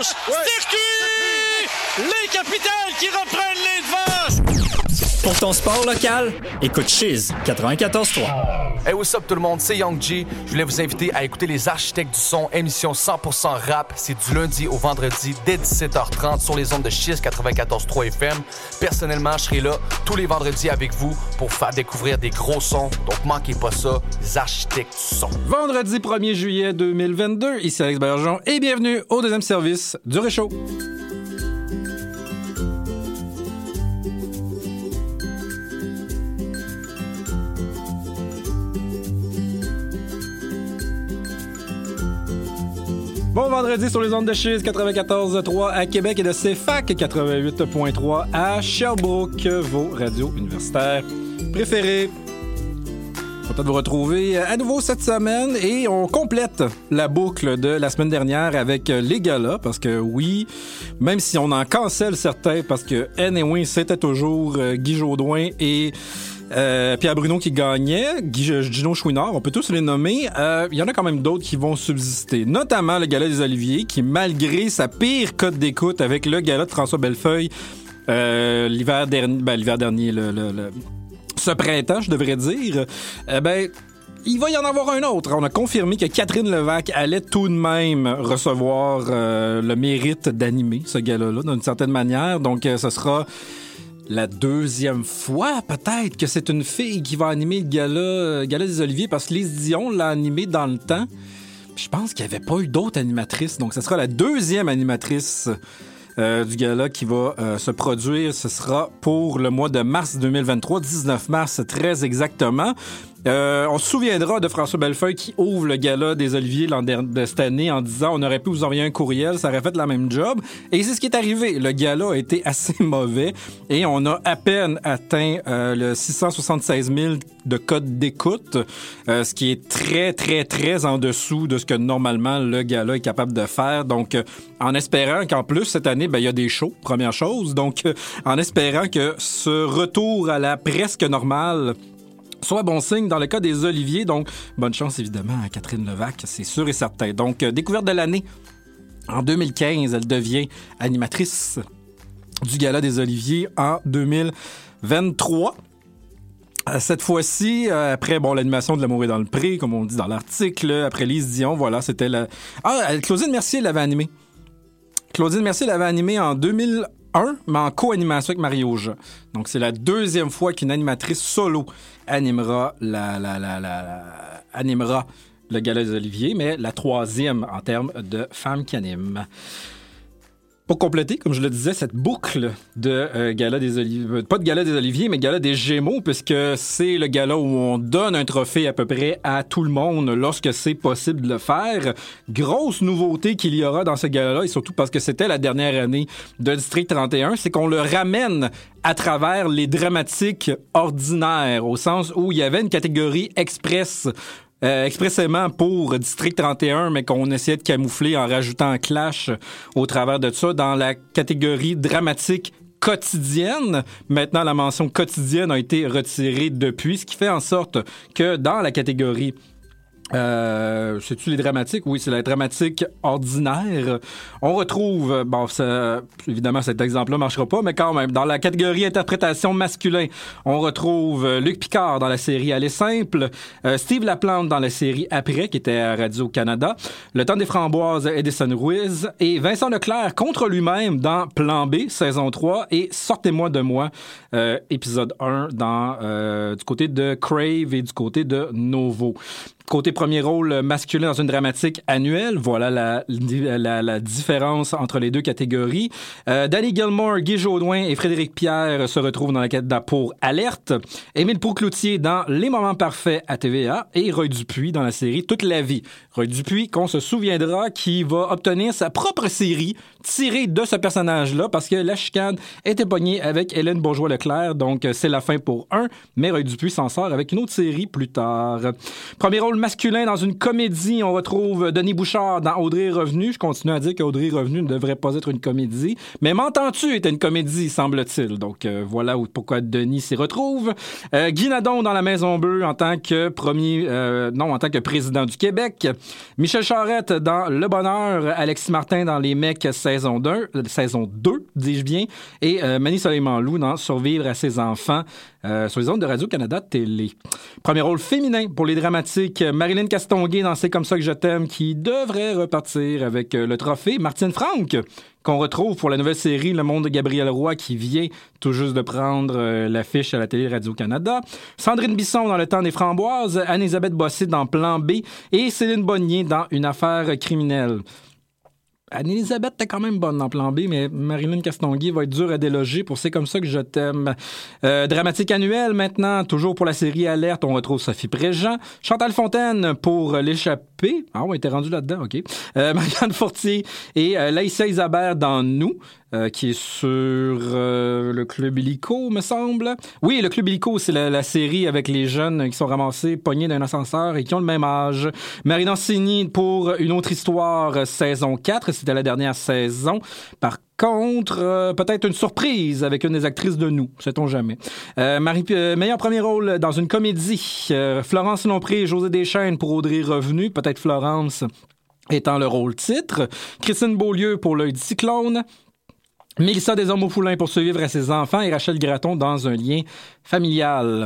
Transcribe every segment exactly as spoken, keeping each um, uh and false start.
gauche, ouais. Circuit! Les capitales qui reprennent les devants! Pour ton sport local, écoute Chiz quatre-vingt-quatorze trois. Hey, what's up tout le monde, c'est Young G. Je voulais vous inviter à écouter Les Architectes du Son, émission cent pour cent rap. C'est du lundi au vendredi dès dix-sept heures trente sur les ondes de Chiz quatre-vingt-quatorze trois F M. Personnellement, je serai là tous les vendredis avec vous pour faire découvrir des gros sons. Donc manquez pas ça, Les Architectes du Son. Vendredi premier juillet deux mille vingt-deux, ici Alex Bergeron et bienvenue au deuxième service du Réchaud. Bon vendredi sur les ondes de Chiz quatre-vingt-quatorze trois à Québec et de C F A C quatre-vingt-huit point trois à Sherbrooke, vos radios universitaires préférées. Content de vous retrouver à nouveau cette semaine et on complète la boucle de la semaine dernière avec les galas parce que oui, même si on en cancelle certains parce que anyway, c'était toujours Guy Jodoin et Euh, Pierre Bruno qui gagnait, Guy, Gino Chouinard, on peut tous les nommer. Il euh, y en a quand même d'autres qui vont subsister, notamment le Gala des Oliviers, qui malgré sa pire cote d'écoute avec le Gala de François Bellefeuille euh, l'hiver dernier, ben, l'hiver dernier, le, le, le, ce printemps, je devrais dire, euh, ben il va y en avoir un autre. On a confirmé que Catherine Levac allait tout de même recevoir euh, le mérite d'animer ce gala-là d'une certaine manière. Donc, euh, ce sera la deuxième fois, peut-être, que c'est une fille qui va animer le gala, euh, gala des Oliviers, parce que Lise Dion l'a animé dans le temps. Puis je pense qu'il n'y avait pas eu d'autres animatrices. Donc, ce sera la deuxième animatrice euh, du gala qui va euh, se produire. Ce sera pour le mois de mars deux mille vingt-trois, dix-neuf mars, très exactement. Euh, on se souviendra de François Bellefeuille qui ouvre le gala des Oliviers l'an dernier, de cette année en disant on aurait pu vous envoyer un courriel, ça aurait fait la même job. Et c'est ce qui est arrivé. Le gala a été assez mauvais et on a à peine atteint euh, le six cent soixante-seize mille de code d'écoute, euh, ce qui est très, très, très en dessous de ce que normalement le gala est capable de faire. Donc, euh, en espérant qu'en plus, cette année, ben, il y a des shows, première chose. Donc, euh, en espérant que ce retour à la presque normale soit bon signe dans le cas des Oliviers. Donc, bonne chance, évidemment, à Catherine Levac, c'est sûr et certain. Donc, euh, découverte de l'année. En deux mille quinze, elle devient animatrice du Gala des Oliviers en deux mille vingt-trois. Euh, cette fois-ci, euh, après bon l'animation de L'amour est dans le pré, comme on dit dans l'article, après Lise Dion, voilà, c'était la... Ah, Claudine Mercier l'avait animée. Claudine Mercier l'avait animée en deux mille un, mais en co-animation avec Mario Jean. Donc, c'est la deuxième fois qu'une animatrice solo animera, la, la, la, la, la, animera le Gala des Oliviers, mais la troisième en termes de femmes qui animent. Pour compléter, comme je le disais, cette boucle de euh, Gala des Oliviers, pas de Gala des Oliviers, mais Gala des Gémeaux, puisque c'est le gala où on donne un trophée à peu près à tout le monde lorsque c'est possible de le faire. Grosse nouveauté qu'il y aura dans ce gala-là, et surtout parce que c'était la dernière année de District trente et un, c'est qu'on le ramène à travers les dramatiques ordinaires, au sens où il y avait une catégorie express Euh, expressément pour District trente et un, mais qu'on essayait de camoufler en rajoutant Clash au travers de ça dans la catégorie dramatique quotidienne. Maintenant, la mention quotidienne a été retirée depuis, ce qui fait en sorte que dans la catégorie Euh, c'est-tu les dramatiques? Oui, c'est la dramatique ordinaire. On retrouve, bon, ça, évidemment, cet exemple-là marchera pas, mais quand même, dans la catégorie interprétation masculin, on retrouve Luc Picard dans la série Aller simple, euh, Steve Laplante dans la série Après, qui était à Radio-Canada, Le temps des framboises, Edison Ruiz, et Vincent Leclerc contre lui-même dans Plan B, saison trois, et Sortez-moi de moi, euh, épisode un, dans, euh, du côté de Crave et du côté de Novo. Côté premier rôle masculin dans une dramatique annuelle, voilà la, la, la différence entre les deux catégories. Euh, Danny Gilmore, Guy Jodoin et Frédéric Pierre se retrouvent dans la catégorie pour Alerte. Émile Pau-Cloutier dans Les moments parfaits à T V A et Roy Dupuis dans la série Toute la vie. Roy Dupuis, qu'on se souviendra, qui va obtenir sa propre série tirée de ce personnage-là parce que la chicane était pognée avec Hélène Bourgeois-Leclerc, donc c'est la fin pour un, mais Roy Dupuis s'en sort avec une autre série plus tard. Premier rôle rôle masculin dans une comédie, on retrouve Denis Bouchard dans Audrey est revenue. Je continue à dire qu'Audrey est revenue ne devrait pas être une comédie. Mais M'entends-tu était une comédie, semble-t-il. Donc euh, voilà pourquoi Denis s'y retrouve. Euh, Guy Nadon dans La Maison Bleue en tant que premier, euh, non, en tant que président du Québec. Michel Charette dans Le Bonheur. Alexis Martin dans Les Mecs saison deux, euh, saison deux, dis-je bien. Et euh, Mani Soleiman-Loup dans Survivre à ses enfants. Euh, sur les ondes de Radio-Canada Télé. Premier rôle féminin pour les dramatiques. Marilyn Castonguay dans C'est comme ça que je t'aime, qui devrait repartir avec euh, le trophée. Martine Franck, qu'on retrouve pour la nouvelle série Le Monde de Gabriel Roy, qui vient tout juste de prendre euh, l'affiche à la télé Radio-Canada. Sandrine Bisson dans Le Temps des Framboises. Anne-Elisabeth Bossé dans Plan B. Et Céline Bonnier dans Une affaire criminelle. Anne-Elisabeth était quand même bonne dans Plan B, mais Marilyn Castonguay va être dure à déloger pour C'est comme ça que je t'aime. Euh, dramatique annuelle maintenant, toujours pour la série Alerte, on retrouve Sophie Préjean. Chantal Fontaine pour L'échappée. Ah, on était rendu là-dedans, OK. Euh, Marianne Fortier et euh, Laïssa Isabelle dans Nous. Euh, qui est sur euh, le Club Illico, me semble. Oui, le Club Illico, c'est la, la série avec les jeunes qui sont ramassés, pognés d'un ascenseur et qui ont le même âge. Marie Dancini pour Une autre histoire, saison quatre. C'était la dernière saison. Par contre, euh, peut-être une surprise avec une des actrices de Nous, sait-on jamais. Euh, Marie, euh, meilleur premier rôle dans une comédie. Euh, Florence Lompré et José Deschênes pour Audrey est revenue. Peut-être Florence étant le rôle titre. Christine Beaulieu pour L'œil du cyclone. Mélissa Desormeaux-Poulain pour Survivre à ses enfants et Rachel Graton dans Un lien familial.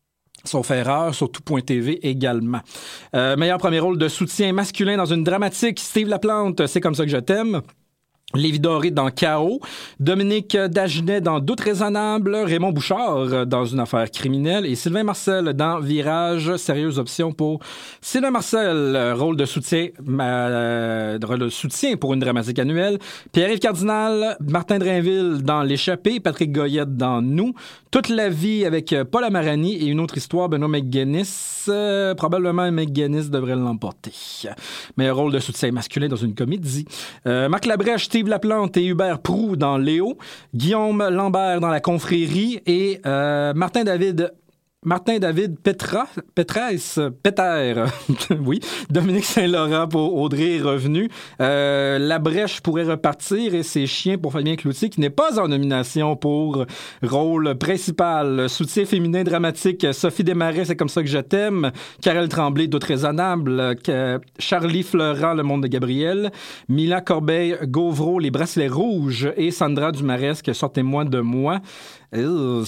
Sauf erreur, sur tout point t v également. Euh, meilleur premier rôle de soutien masculin dans une dramatique, Steve Laplante, C'est comme ça que je t'aime. Lévi Doré dans Chaos, Dominique Dagenet dans Doute raisonnable, Raymond Bouchard dans Une affaire criminelle et Sylvain Marcel dans Virage, sérieuse option pour Sylvain Marcel, rôle de soutien, euh, rôle de soutien pour une dramatique annuelle, Pierre-Yves Cardinal, Martin Drainville dans L'échappée, Patrick Goyette dans Nous, Toute la vie avec Paul Amarani et Une autre histoire, Benoît McGuinness, euh, probablement McGuinness devrait l'emporter. Meilleur rôle de soutien masculin dans une comédie. Euh, Marc Labrèche, Steve Laplante et Hubert Proulx dans Léo, Guillaume Lambert dans La confrérie et euh, Martin David Martin David Petra, Petrès, Péter, oui, Dominique Saint-Laurent pour Audrey est revenue. Euh, Labrèche pourrait repartir et ses chiens pour Fabien Cloutier, qui n'est pas en nomination pour rôle principal. Soutien féminin dramatique, Sophie Desmarais, C'est comme ça que je t'aime. Karel Tremblay, Doute raisonnable. Charlie Fleurant, Le monde de Gabriel. Mila Corbeil-Gauvreau, Les bracelets rouges. Et Sandra Dumaresque, Sortez-moi de moi. Euh,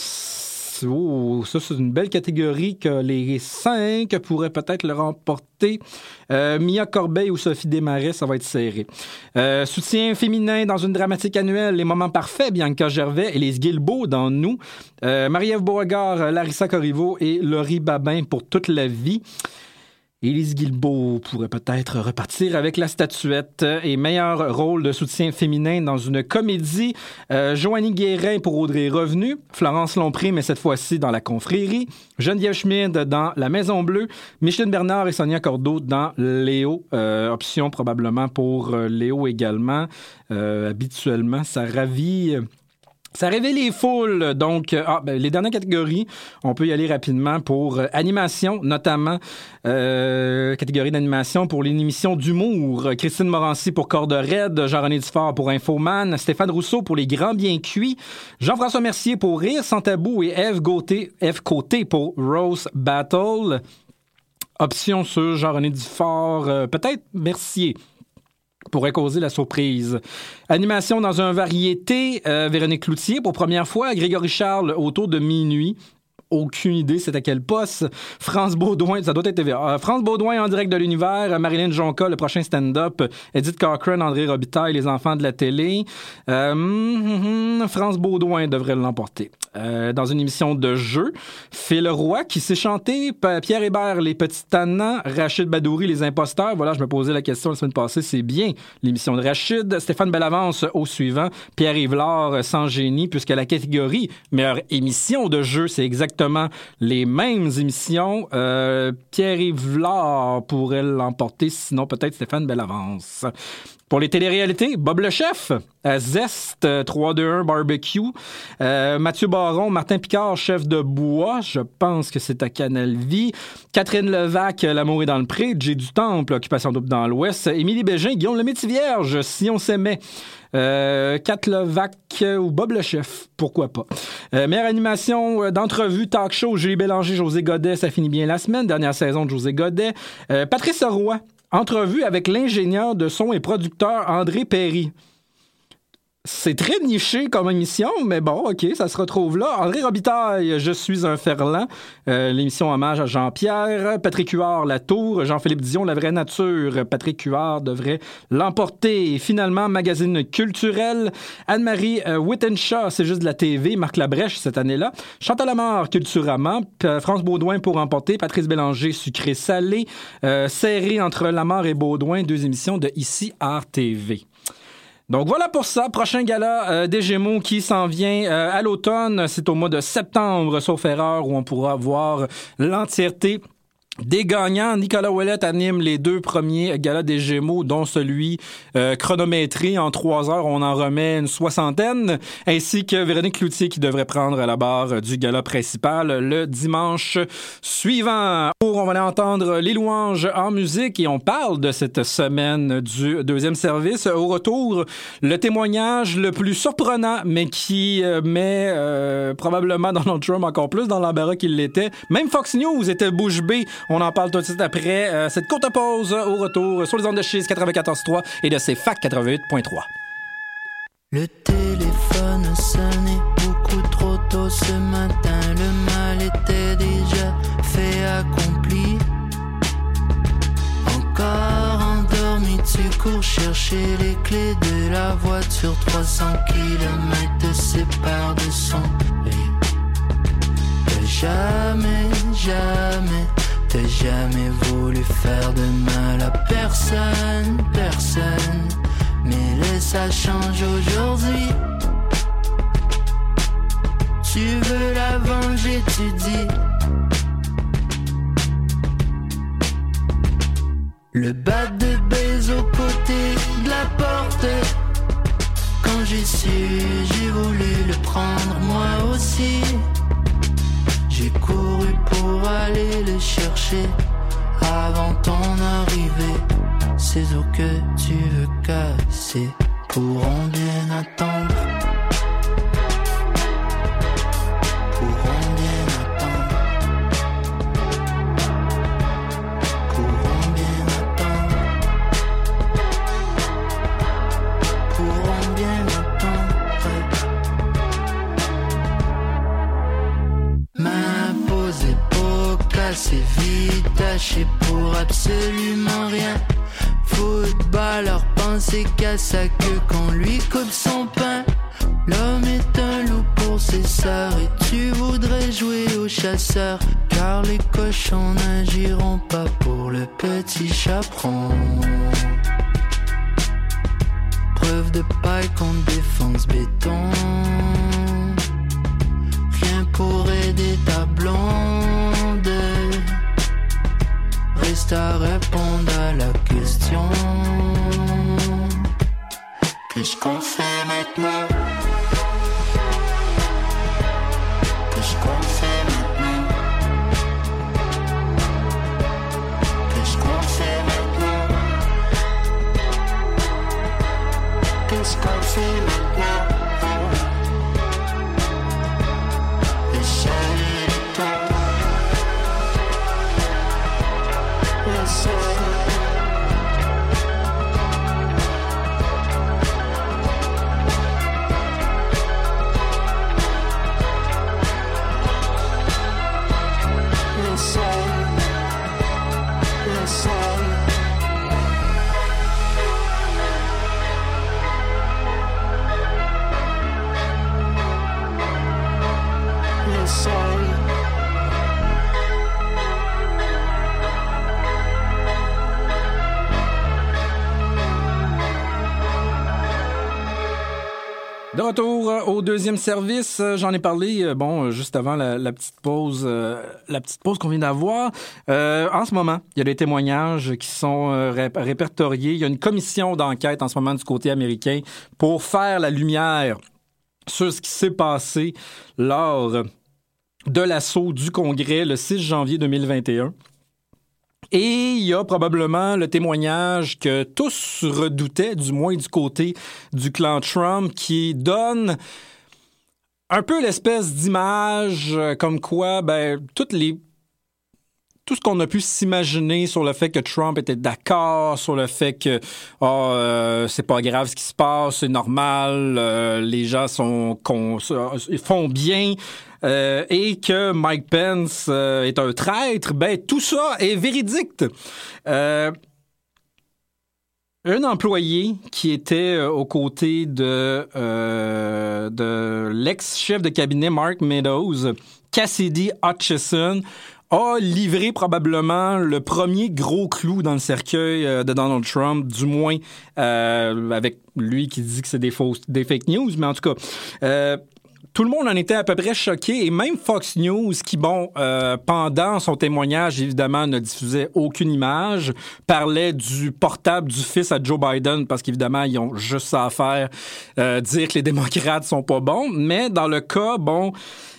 Oh, ça, c'est une belle catégorie que les cinq pourraient peut-être le remporter. Euh, Mia Corbeil ou Sophie Desmarais, ça va être serré. Euh, soutien féminin dans une dramatique annuelle, Les moments parfaits, Bianca Gervais et Les Guilbeault dans Nous. Euh, Marie-Ève Beauregard, Larissa Corriveau et Laurie Babin pour Toute la vie. Élise Guilbeault pourrait peut-être repartir avec la statuette. Et meilleur rôle de soutien féminin dans une comédie, euh, Joanie Guérin pour Audrey est revenue, Florence Lompré, mais cette fois-ci dans La confrérie, Geneviève Schmid dans La Maison Bleue, Micheline Bernard et Sonia Cordeau dans Léo. Euh, option probablement pour euh, Léo également. Euh, habituellement, ça ravit... Ça révèle les foules, donc ah, ben, les dernières catégories, on peut y aller rapidement pour euh, animation, notamment euh, catégorie d'animation pour l'émission d'humour, Christine Morancy pour Corde raide, Jean-René Dufort pour Infoman, Stéphane Rousseau pour Les Grands Bien Cuits, Jean-François Mercier pour Rire sans tabou et Ève Gauthier, Ève Côté pour Rose Battle. Option sur Jean-René Dufort, euh, peut-être Mercier pourrait causer la surprise. Animation dans un variété, euh, Véronique Cloutier pour Première fois, Grégory Charles autour de minuit. Aucune idée c'est à quel poste. France Baudouin, ça doit être T V A. Euh, France Baudouin en direct de l'univers, Marilyn Jonca, le prochain stand-up, Edith Cochrane, André Robitaille, Les enfants de la télé. Euh, mm, mm, France Baudouin devrait l'emporter. Euh, dans une émission de jeu, Phil Roy qui s'est chanté, Pierre Hébert, Les Petits Tannants, Rachid Badouri, Les Imposteurs. Voilà, je me posais la question la semaine passée, c'est bien l'émission de Rachid. Stéphane Bellavance au suivant, Pierre Yvelard, Sans génie, puisque la catégorie meilleure émission de jeu, c'est exactement exactement les mêmes émissions. Euh, Pierre-Yves Vlare pourrait l'emporter, sinon peut-être Stéphane Bellavance. Pour les téléréalités, Bob le Chef, à Zest, trois deux un Barbecue. Euh, Mathieu Baron, Martin Picard, Chef de bois, je pense que c'est à Canal Vie. Catherine Levac, L'amour est dans le pré. Jay du Temple, Occupation double dans l'Ouest. Émilie Bégin, Guillaume le Métis-Vierge, Si on s'aimait. Euh, Kat Levac ou Bob le Chef, pourquoi pas. Euh, meilleure animation d'entrevue, talk show, Julie Bélanger, José Godet, Ça finit bien la semaine. Dernière saison de José Godet. Euh, Patrice Roy. Entrevue avec l'ingénieur de son et producteur André Perry. C'est très niché comme émission, mais bon, OK, ça se retrouve là. André Robitaille, Je suis un Ferland. Euh, l'émission hommage à Jean-Pierre. Patrick Huard, La Tour. Jean-Philippe Dion, La vraie nature. Patrick Huard devrait l'emporter. Et finalement, magazine culturel. Anne-Marie euh, Wittenshaw, C'est juste de la T V. Marc Labrèche, cette année-là. Chantal Lamarre, Culturama. P- France Baudouin pour emporter. Patrice Bélanger, Sucré-Salé. Euh, serré entre Lamarre et Baudouin, deux émissions de Ici Art T V. Donc voilà pour ça. Prochain gala euh, des Gémeaux qui s'en vient euh, à l'automne. C'est au mois de septembre, sauf erreur, où on pourra voir l'entièreté des gagnants. Nicolas Ouellette anime les deux premiers galas des Gémeaux, dont celui euh, chronométré en trois heures. On en remet une soixantaine, ainsi que Véronique Cloutier qui devrait prendre la barre du gala principal le dimanche suivant. On va aller entendre les louanges en musique et on parle de cette semaine du deuxième service. Au retour, le témoignage le plus surprenant, mais qui euh, met euh, probablement Donald Trump encore plus dans l'embarras qu'il l'était. Même Fox News était bouche bée. On en parle tout de suite après euh, cette courte pause au retour sur les ondes de Chiz quatre-vingt-quatorze point trois et de C F A C quatre-vingt-huit point trois. Le téléphone sonnait beaucoup trop tôt ce matin. Le mal était déjà fait, accompli. Encore endormi, tu cours chercher les clés de la voiture. Trois cents kilomètres te séparent de son lit. T'as jamais, jamais, t'as jamais voulu faire de mal à personne, personne. Mais là ça change aujourd'hui. Tu veux la venger, tu dis. Le bat de baise au côté de la porte. Quand j'ai su, j'ai voulu le prendre moi aussi. J'ai couru pour aller le chercher avant ton arrivée. Ces os que tu veux casser pourront bien attendre. Pourront bien attendre. Pourront bien attendre. Pourront bien attendre. Ma pose est beau, cassée, vite tachée pour absolument rien. Footballeur pensait qu'à sa queue qu'on lui coupe son pain. L'homme est un loup pour ses sœurs et tu voudrais jouer au chasseur. Car les cochons n'agiront pas pour le petit chaperon. Preuve de paille contre défense béton. Rien pour aider ta blonde. Reste à répondre à la question. Qu'est-ce qu'on fait maintenant? Qu'est-ce qu'on fait maintenant? Qu'est-ce qu'on fait maintenant? Qu'est-ce qu'on fait maintenant? Essaye de temps. De retour euh, au deuxième service, euh, j'en ai parlé euh, bon euh, juste avant la, la petite pause, euh, la petite pause qu'on vient d'avoir. Euh, en ce moment, il y a des témoignages qui sont euh, ré- répertoriés. Il y a une commission d'enquête en ce moment du côté américain pour faire la lumière sur ce qui s'est passé lors de l'assaut du Congrès le six janvier deux mille vingt et un. Et il y a probablement le témoignage que tous redoutaient, du moins du côté du clan Trump, qui donne un peu l'espèce d'image comme quoi, ben, toutes les tout ce qu'on a pu s'imaginer sur le fait que Trump était d'accord, sur le fait que oh, euh, c'est pas grave ce qui se passe, c'est normal, euh, les gens sont con, font bien, euh, et que Mike Pence euh, est un traître, ben tout ça est véridique. Euh, un employé qui était euh, aux côtés de, euh, de l'ex-chef de cabinet Mark Meadows, Cassidy Hutchinson, a livré probablement le premier gros clou dans le cercueil euh, de Donald Trump, du moins euh, avec lui qui dit que c'est des fausses, des fake news, mais en tout cas, euh, tout le monde en était à peu près choqué, et même Fox News, qui, bon, euh, pendant son témoignage, évidemment, ne diffusait aucune image, parlait du portable du fils à Joe Biden, parce qu'évidemment, ils ont juste ça à faire, euh, dire que les démocrates sont pas bons, mais dans le cas, bon,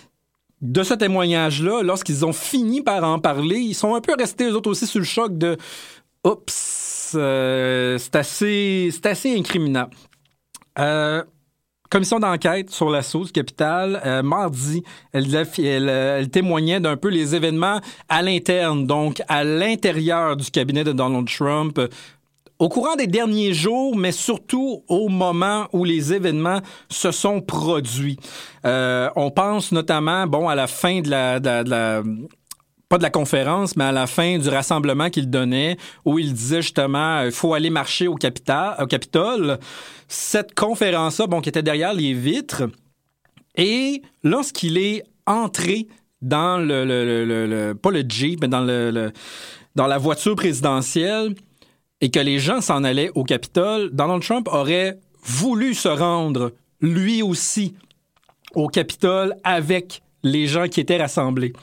de ce témoignage-là, lorsqu'ils ont fini par en parler, ils sont un peu restés, eux autres aussi, sur le choc de « Oups, euh, c'est assez, c'est assez incriminant. Euh, » Commission d'enquête sur l'assaut du Capitole. Euh, mardi, elle, elle, elle témoignait d'un peu les événements à l'interne, donc à l'intérieur du cabinet de Donald Trump, au courant des derniers jours, mais surtout au moment où les événements se sont produits. Euh, on pense notamment, bon, à la fin de la, de la, de la pas de la conférence, mais à la fin du rassemblement qu'il donnait, où il disait justement, il faut aller marcher au, Capita, au Capitole. Cette conférence-là, bon, qui était derrière les vitres, et lorsqu'il est entré dans le, le, le, le, le pas le Jeep, mais dans le, le dans la voiture présidentielle, et que les gens s'en allaient au Capitole, Donald Trump aurait voulu se rendre, lui aussi, au Capitole avec les gens qui étaient rassemblés.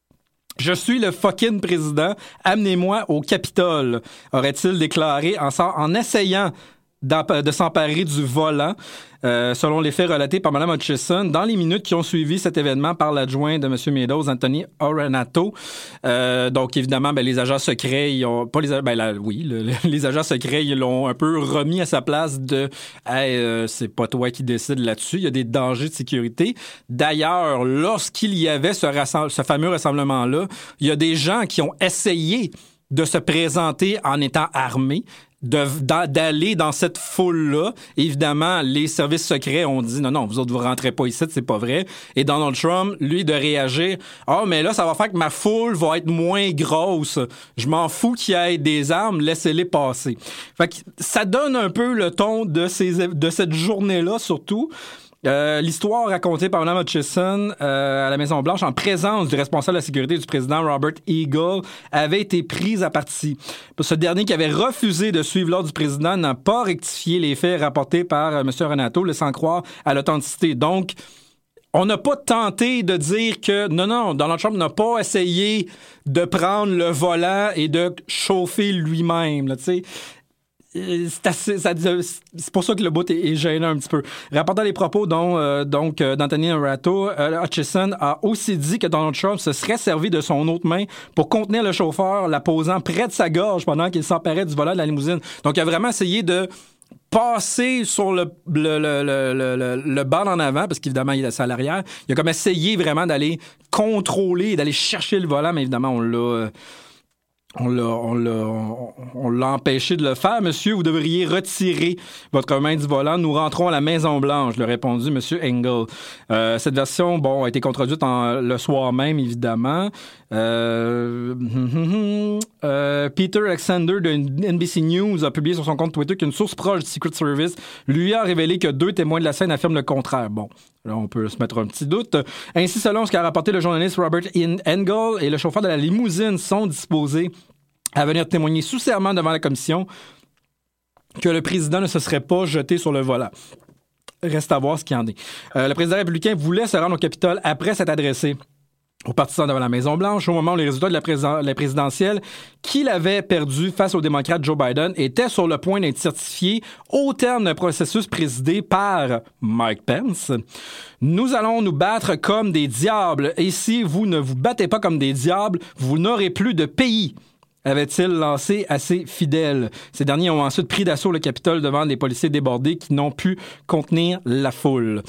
Je suis le fucking président, amenez-moi au Capitole, aurait-il déclaré en, en essayant de s'emparer du volant, euh, selon les faits relatés par Mme Hutchinson, dans les minutes qui ont suivi cet événement par l'adjoint de M. Meadows, Anthony Oranato. Euh, donc, évidemment, ben, les agents secrets, ils ont pas les, ben, là, oui, le, les agents secrets, ils l'ont un peu remis à sa place de, hey, euh, c'est pas toi qui décides là-dessus, il y a des dangers de sécurité. D'ailleurs, lorsqu'il y avait ce, rassembl- ce fameux rassemblement-là, il y a des gens qui ont essayé de se présenter en étant armés, De, d'aller dans cette foule-là. Évidemment, les services secrets ont dit non, non, vous autres, vous rentrez pas ici, c'est pas vrai. Et Donald Trump, lui, de réagir, ah, oh, mais là, ça va faire que ma foule va être moins grosse. Je m'en fous qu'il y ait des armes, laissez-les passer. Fait que ça donne un peu le ton de, ces, de cette journée-là, surtout. Euh, l'histoire racontée par Mme Hutchinson euh, à la Maison-Blanche en présence du responsable de la sécurité du président Robert Eagle avait été prise à partie. Ce dernier qui avait refusé de suivre l'ordre du président n'a pas rectifié les faits rapportés par euh, M. Oranato, laissant croire à l'authenticité. Donc, on n'a pas tenté de dire que non, non, Donald Trump n'a pas essayé de prendre le volant et de chauffer lui-même, là, tu sais. C'est, assez, ça, c'est pour ça que le bout est, est gênant un petit peu. Rapportant les propos dont, euh, donc, euh, d'Anthony Oranato, euh, Hutchinson a aussi dit que Donald Trump se serait servi de son autre main pour contenir le chauffeur, la posant près de sa gorge pendant qu'il s'emparait du volant de la limousine. Donc, il a vraiment essayé de passer sur le, le, le, le, le, le banc en avant, parce qu'évidemment, il est à l'arrière. Il a comme essayé vraiment d'aller contrôler, d'aller chercher le volant, mais évidemment, on l'a... Euh, On l'a, on, l'a, on l'a empêché de le faire. Monsieur, vous devriez retirer votre main du volant. Nous rentrons à la Maison-Blanche, l'a répondu Monsieur Engel. Euh, cette version, bon, a été contredite en, le soir même, évidemment. Euh, euh, Peter Alexander de N B C News a publié sur son compte Twitter qu'une source proche du Secret Service lui a révélé que deux témoins de la scène affirment le contraire. Bon, là, on peut se mettre un petit doute. Ainsi, selon ce qu'a rapporté le journaliste Robert Engel et le chauffeur de la limousine sont disposés à venir témoigner sous serment devant la commission que le président ne se serait pas jeté sur le volant. Reste à voir ce qu'il y en est. Euh, le président républicain voulait se rendre au Capitole après s'être adressé aux partisans devant la Maison-Blanche, au moment où les résultats de la, président- la présidentielle qu'il avait perdu face au démocrate Joe Biden étaient sur le point d'être certifiés au terme d'un processus présidé par Mike Pence. Nous allons nous battre comme des diables, et si vous ne vous battez pas comme des diables, vous n'aurez plus de pays, avait-il lancé à ses fidèles. Ces derniers ont ensuite pris d'assaut le Capitole devant des policiers débordés qui n'ont pu contenir la foule.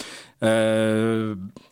Euh...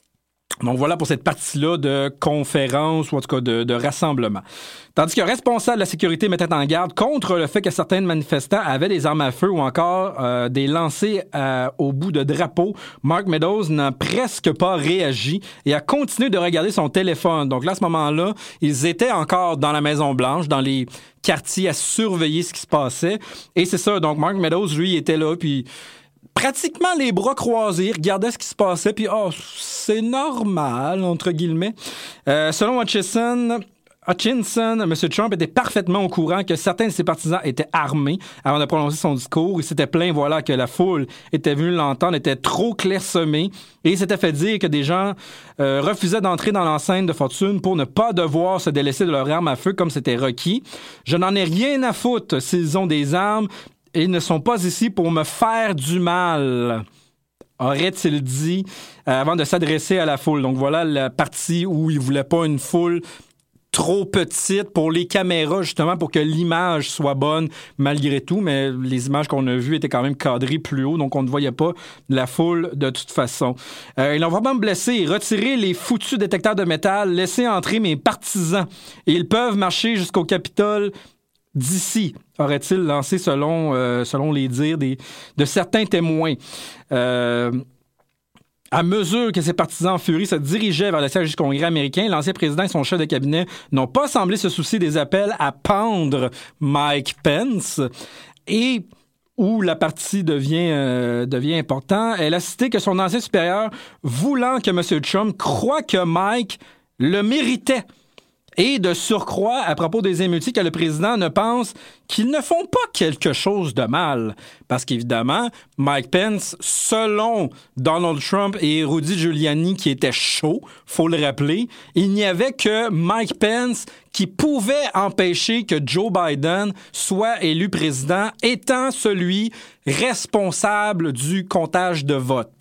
Donc voilà pour cette partie-là de conférence ou en tout cas de, de rassemblement. Tandis que le responsable de la sécurité mettait en garde contre le fait que certains manifestants avaient des armes à feu ou encore euh, des lancers euh, au bout de drapeaux, Mark Meadows n'a presque pas réagi et a continué de regarder son téléphone. Donc là, à ce moment-là, ils étaient encore dans la Maison-Blanche, dans les quartiers à surveiller ce qui se passait. Et c'est ça, donc Mark Meadows, lui, était là, puis pratiquement les bras croisés, regardait ce qui se passait, puis oh, c'est normal, entre guillemets. Euh, selon Hutchison, Hutchinson, M. Trump était parfaitement au courant que certains de ses partisans étaient armés avant de prononcer son discours. Il s'était plaint, voilà, que la foule était venue l'entendre, était trop clairsemée, et il s'était fait dire que des gens euh, refusaient d'entrer dans l'enceinte de fortune pour ne pas devoir se délaisser de leur arme à feu comme c'était requis. Je n'en ai rien à foutre s'ils ont des armes, et ils ne sont pas ici pour me faire du mal, aurait-il dit euh, avant de s'adresser à la foule. Donc voilà la partie où il voulait pas une foule trop petite pour les caméras, justement, pour que l'image soit bonne malgré tout, mais les images qu'on a vues étaient quand même cadrées plus haut, donc on ne voyait pas la foule de toute façon. Euh, ils l'ont vraiment blessé. Retirez les foutus détecteurs de métal, laissez entrer mes partisans. Et ils peuvent marcher jusqu'au Capitole d'ici, aurait-il lancé selon, euh, selon les dires des, de certains témoins. Euh, à mesure que ses partisans en furie se dirigeaient vers le siège du Congrès américain, l'ancien président et son chef de cabinet n'ont pas semblé se soucier des appels à pendre Mike Pence. Et où la partie devient, euh, devient importante, elle a cité que son ancien supérieur, voulant que M. Trump croit que Mike le méritait. Et de surcroît, à propos des émeutiers, que le président ne pense qu'ils ne font pas quelque chose de mal. Parce qu'évidemment, Mike Pence, selon Donald Trump et Rudy Giuliani, qui étaient chauds, faut le rappeler, il n'y avait que Mike Pence qui pouvait empêcher que Joe Biden soit élu président, étant celui responsable du comptage de vote.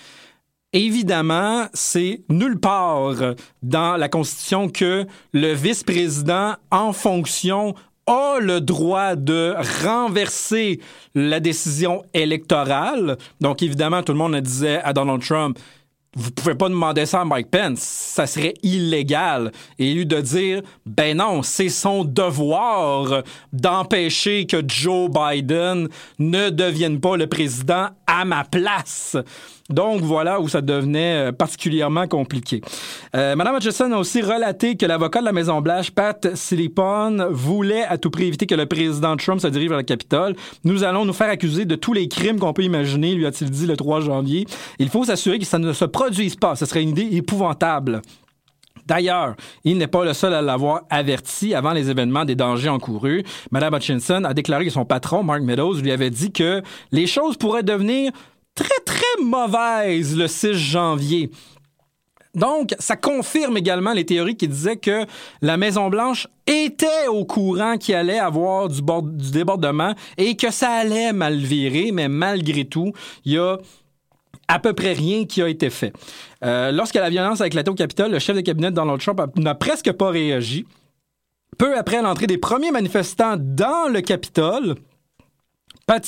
Évidemment, c'est nulle part dans la Constitution que le vice-président, en fonction, a le droit de renverser la décision électorale. Donc, évidemment, tout le monde disait à Donald Trump, vous pouvez pas demander ça à Mike Pence, ça serait illégal. Et lui de dire, ben non, c'est son devoir d'empêcher que Joe Biden ne devienne pas le président à ma place. Donc, voilà où ça devenait particulièrement compliqué. Euh, Mme Hutchison a aussi relaté que l'avocat de la Maison-Blanche, Pat Silipon, voulait à tout prix éviter que le président Trump se dirige vers le Capitole. Nous allons nous faire accuser de tous les crimes qu'on peut imaginer, lui a-t-il dit le trois janvier. Il faut s'assurer que ça ne se produise pas. Ce serait une idée épouvantable. D'ailleurs, il n'est pas le seul à l'avoir averti avant les événements des dangers encourus. Mme Hutchinson a déclaré que son patron, Mark Meadows, lui avait dit que les choses pourraient devenir très, très mauvaise le six janvier. Donc, ça confirme également les théories qui disaient que la Maison-Blanche était au courant qu'il allait avoir du, bord, du débordement et que ça allait mal virer, mais malgré tout, il y a à peu près rien qui a été fait. Euh, lorsque la violence a éclaté au Capitole, le chef de cabinet de Donald Trump a, n'a presque pas réagi. Peu après l'entrée des premiers manifestants dans le Capitole, Pat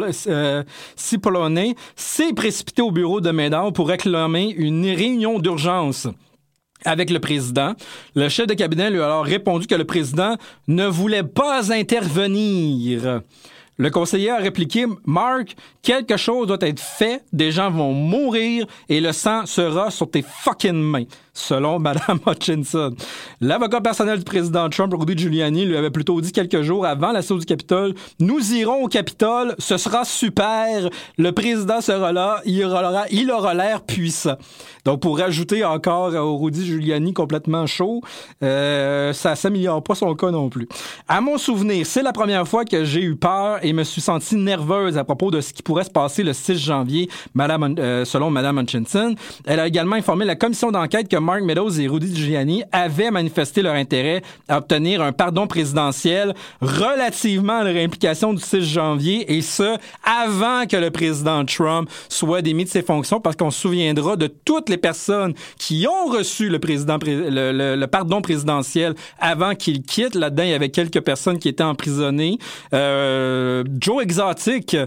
Cipollone s'est précipité au bureau de Meadows pour réclamer une réunion d'urgence avec le président. Le chef de cabinet lui a alors répondu que le président ne voulait pas intervenir. Le conseiller a répliqué, « Mark, quelque chose doit être fait, des gens vont mourir et le sang sera sur tes fucking mains. » selon Mme Hutchinson. L'avocat personnel du président Trump, Rudy Giuliani, lui avait plutôt dit quelques jours avant l'assaut du Capitole « Nous irons au Capitole, ce sera super, le président sera là, il aura, il aura l'air puissant. » Donc, pour rajouter encore au Rudy Giuliani complètement chaud, euh, ça ne s'améliore pas son cas non plus. À mon souvenir, c'est la première fois que j'ai eu peur et me suis sentie nerveuse à propos de ce qui pourrait se passer le six janvier, Madame, euh, selon Mme Hutchinson. Elle a également informé la commission d'enquête que Mark Meadows et Rudy Giuliani avaient manifesté leur intérêt à obtenir un pardon présidentiel relativement à leur implication du six janvier, et ce, avant que le président Trump soit démis de ses fonctions, parce qu'on se souviendra de toutes les personnes qui ont reçu le, président, le, le, le pardon présidentiel avant qu'il quitte. Là-dedans, il y avait quelques personnes qui étaient emprisonnées. Euh, Joe Exotic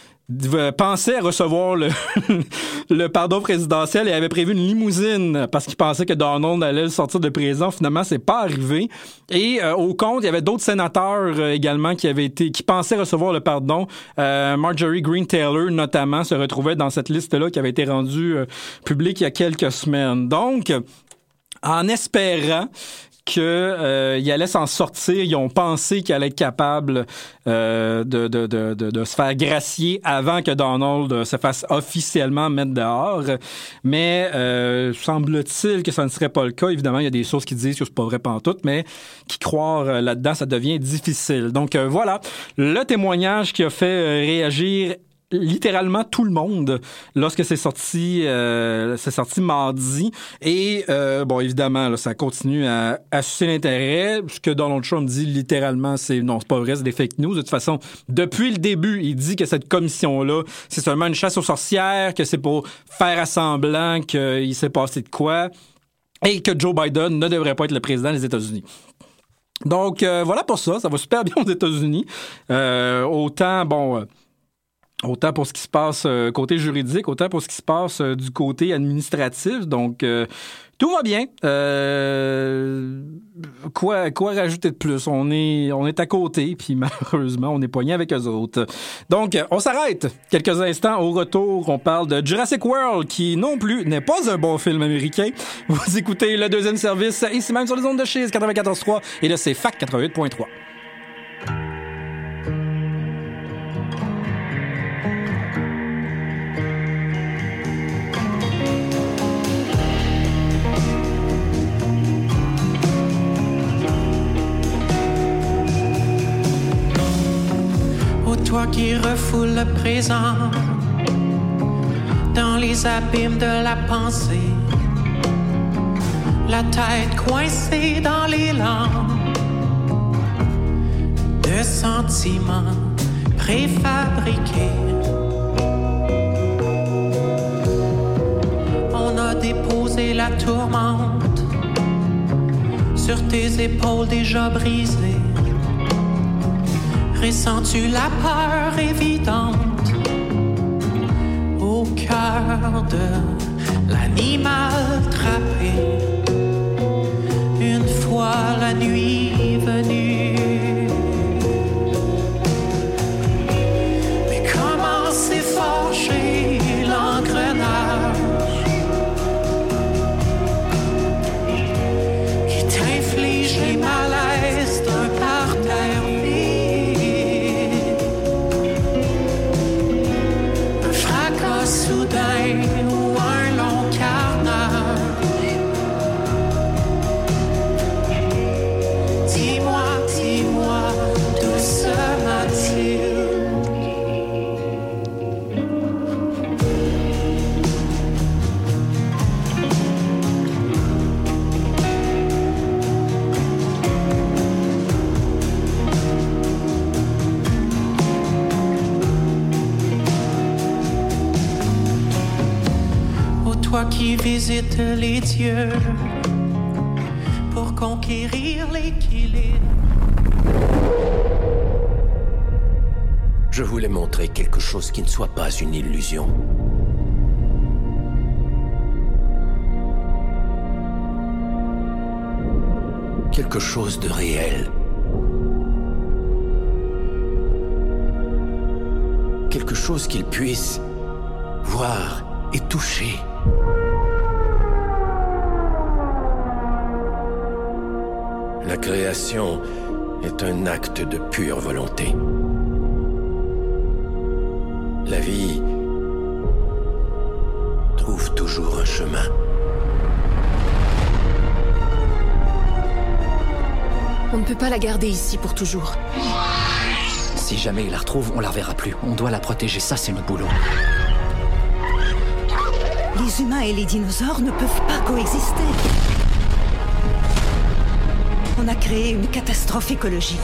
pensait recevoir le, le pardon présidentiel et avait prévu une limousine parce qu'il pensait que Donald allait le sortir de prison. Finalement, c'est pas arrivé. Et euh, au compte, il y avait d'autres sénateurs euh, également qui avaient été, qui pensaient recevoir le pardon. Euh, Marjorie Greene Taylor, notamment, se retrouvait dans cette liste-là qui avait été rendue euh, publique il y a quelques semaines. Donc, en espérant qu'il euh, allait s'en sortir. Ils ont pensé qu'il allait être capable euh, de, de, de, de, de se faire gracier avant que Donald se fasse officiellement mettre dehors. Mais euh, semble-t-il que ça ne serait pas le cas. Évidemment, il y a des sources qui disent que c'est pas vrai pantoute, mais qui croire euh, là-dedans, ça devient difficile. Donc euh, voilà, le témoignage qui a fait euh, réagir littéralement tout le monde lorsque c'est sorti euh, c'est sorti mardi. Et euh, bon, évidemment là, ça continue à, à susciter l'intérêt. Ce que Donald Trump dit littéralement, c'est non, c'est pas vrai, c'est des fake news. De toute façon, depuis le début, il dit que cette commission-là, c'est seulement une chasse aux sorcières, que c'est pour faire à semblant qu'il s'est passé de quoi et que Joe Biden ne devrait pas être le président des États-Unis. Donc euh, voilà pour ça, ça va super bien aux États-Unis. Euh, autant, bon... Euh, Autant pour ce qui se passe euh, côté juridique, autant pour ce qui se passe euh, du côté administratif. Donc, euh, tout va bien. Euh, quoi, quoi rajouter de plus? On est, on est à côté, puis malheureusement, on est poigné avec eux autres. Donc, on s'arrête quelques instants. Au retour, on parle de Jurassic World, qui non plus n'est pas un bon film américain. Vous écoutez le deuxième service, ici même sur les ondes de Chiz quatre-vingt-quatorze trois, et là, c'est F A C quatre-vingt-huit point trois. Toi qui refoule le présent dans les abîmes de la pensée, la tête coincée dans les langues de sentiments préfabriqués. On a déposé la tourmente sur tes épaules déjà brisées. Ressens-tu la peur évidente au cœur de l'animal trappé? Une fois la nuit venue, mais comment s'est forgé l'engrenage qui t'inflige les malaises d'un parterre? Soudain ou un long carnage. Dis-moi, dis-moi, d'où sera-t-il? Toi qui visites les dieux pour conquérir l'équilibre. Je voulais montrer quelque chose qui ne soit pas une illusion. Quelque chose de réel. Quelque chose qu'il puisse voir et toucher. La création est un acte de pure volonté. La vie trouve toujours un chemin. On ne peut pas la garder ici pour toujours. Si jamais il la retrouve, on la reverra plus. On doit la protéger, ça c'est notre boulot. Les humains et les dinosaures ne peuvent pas coexister. On a créé une catastrophe écologique.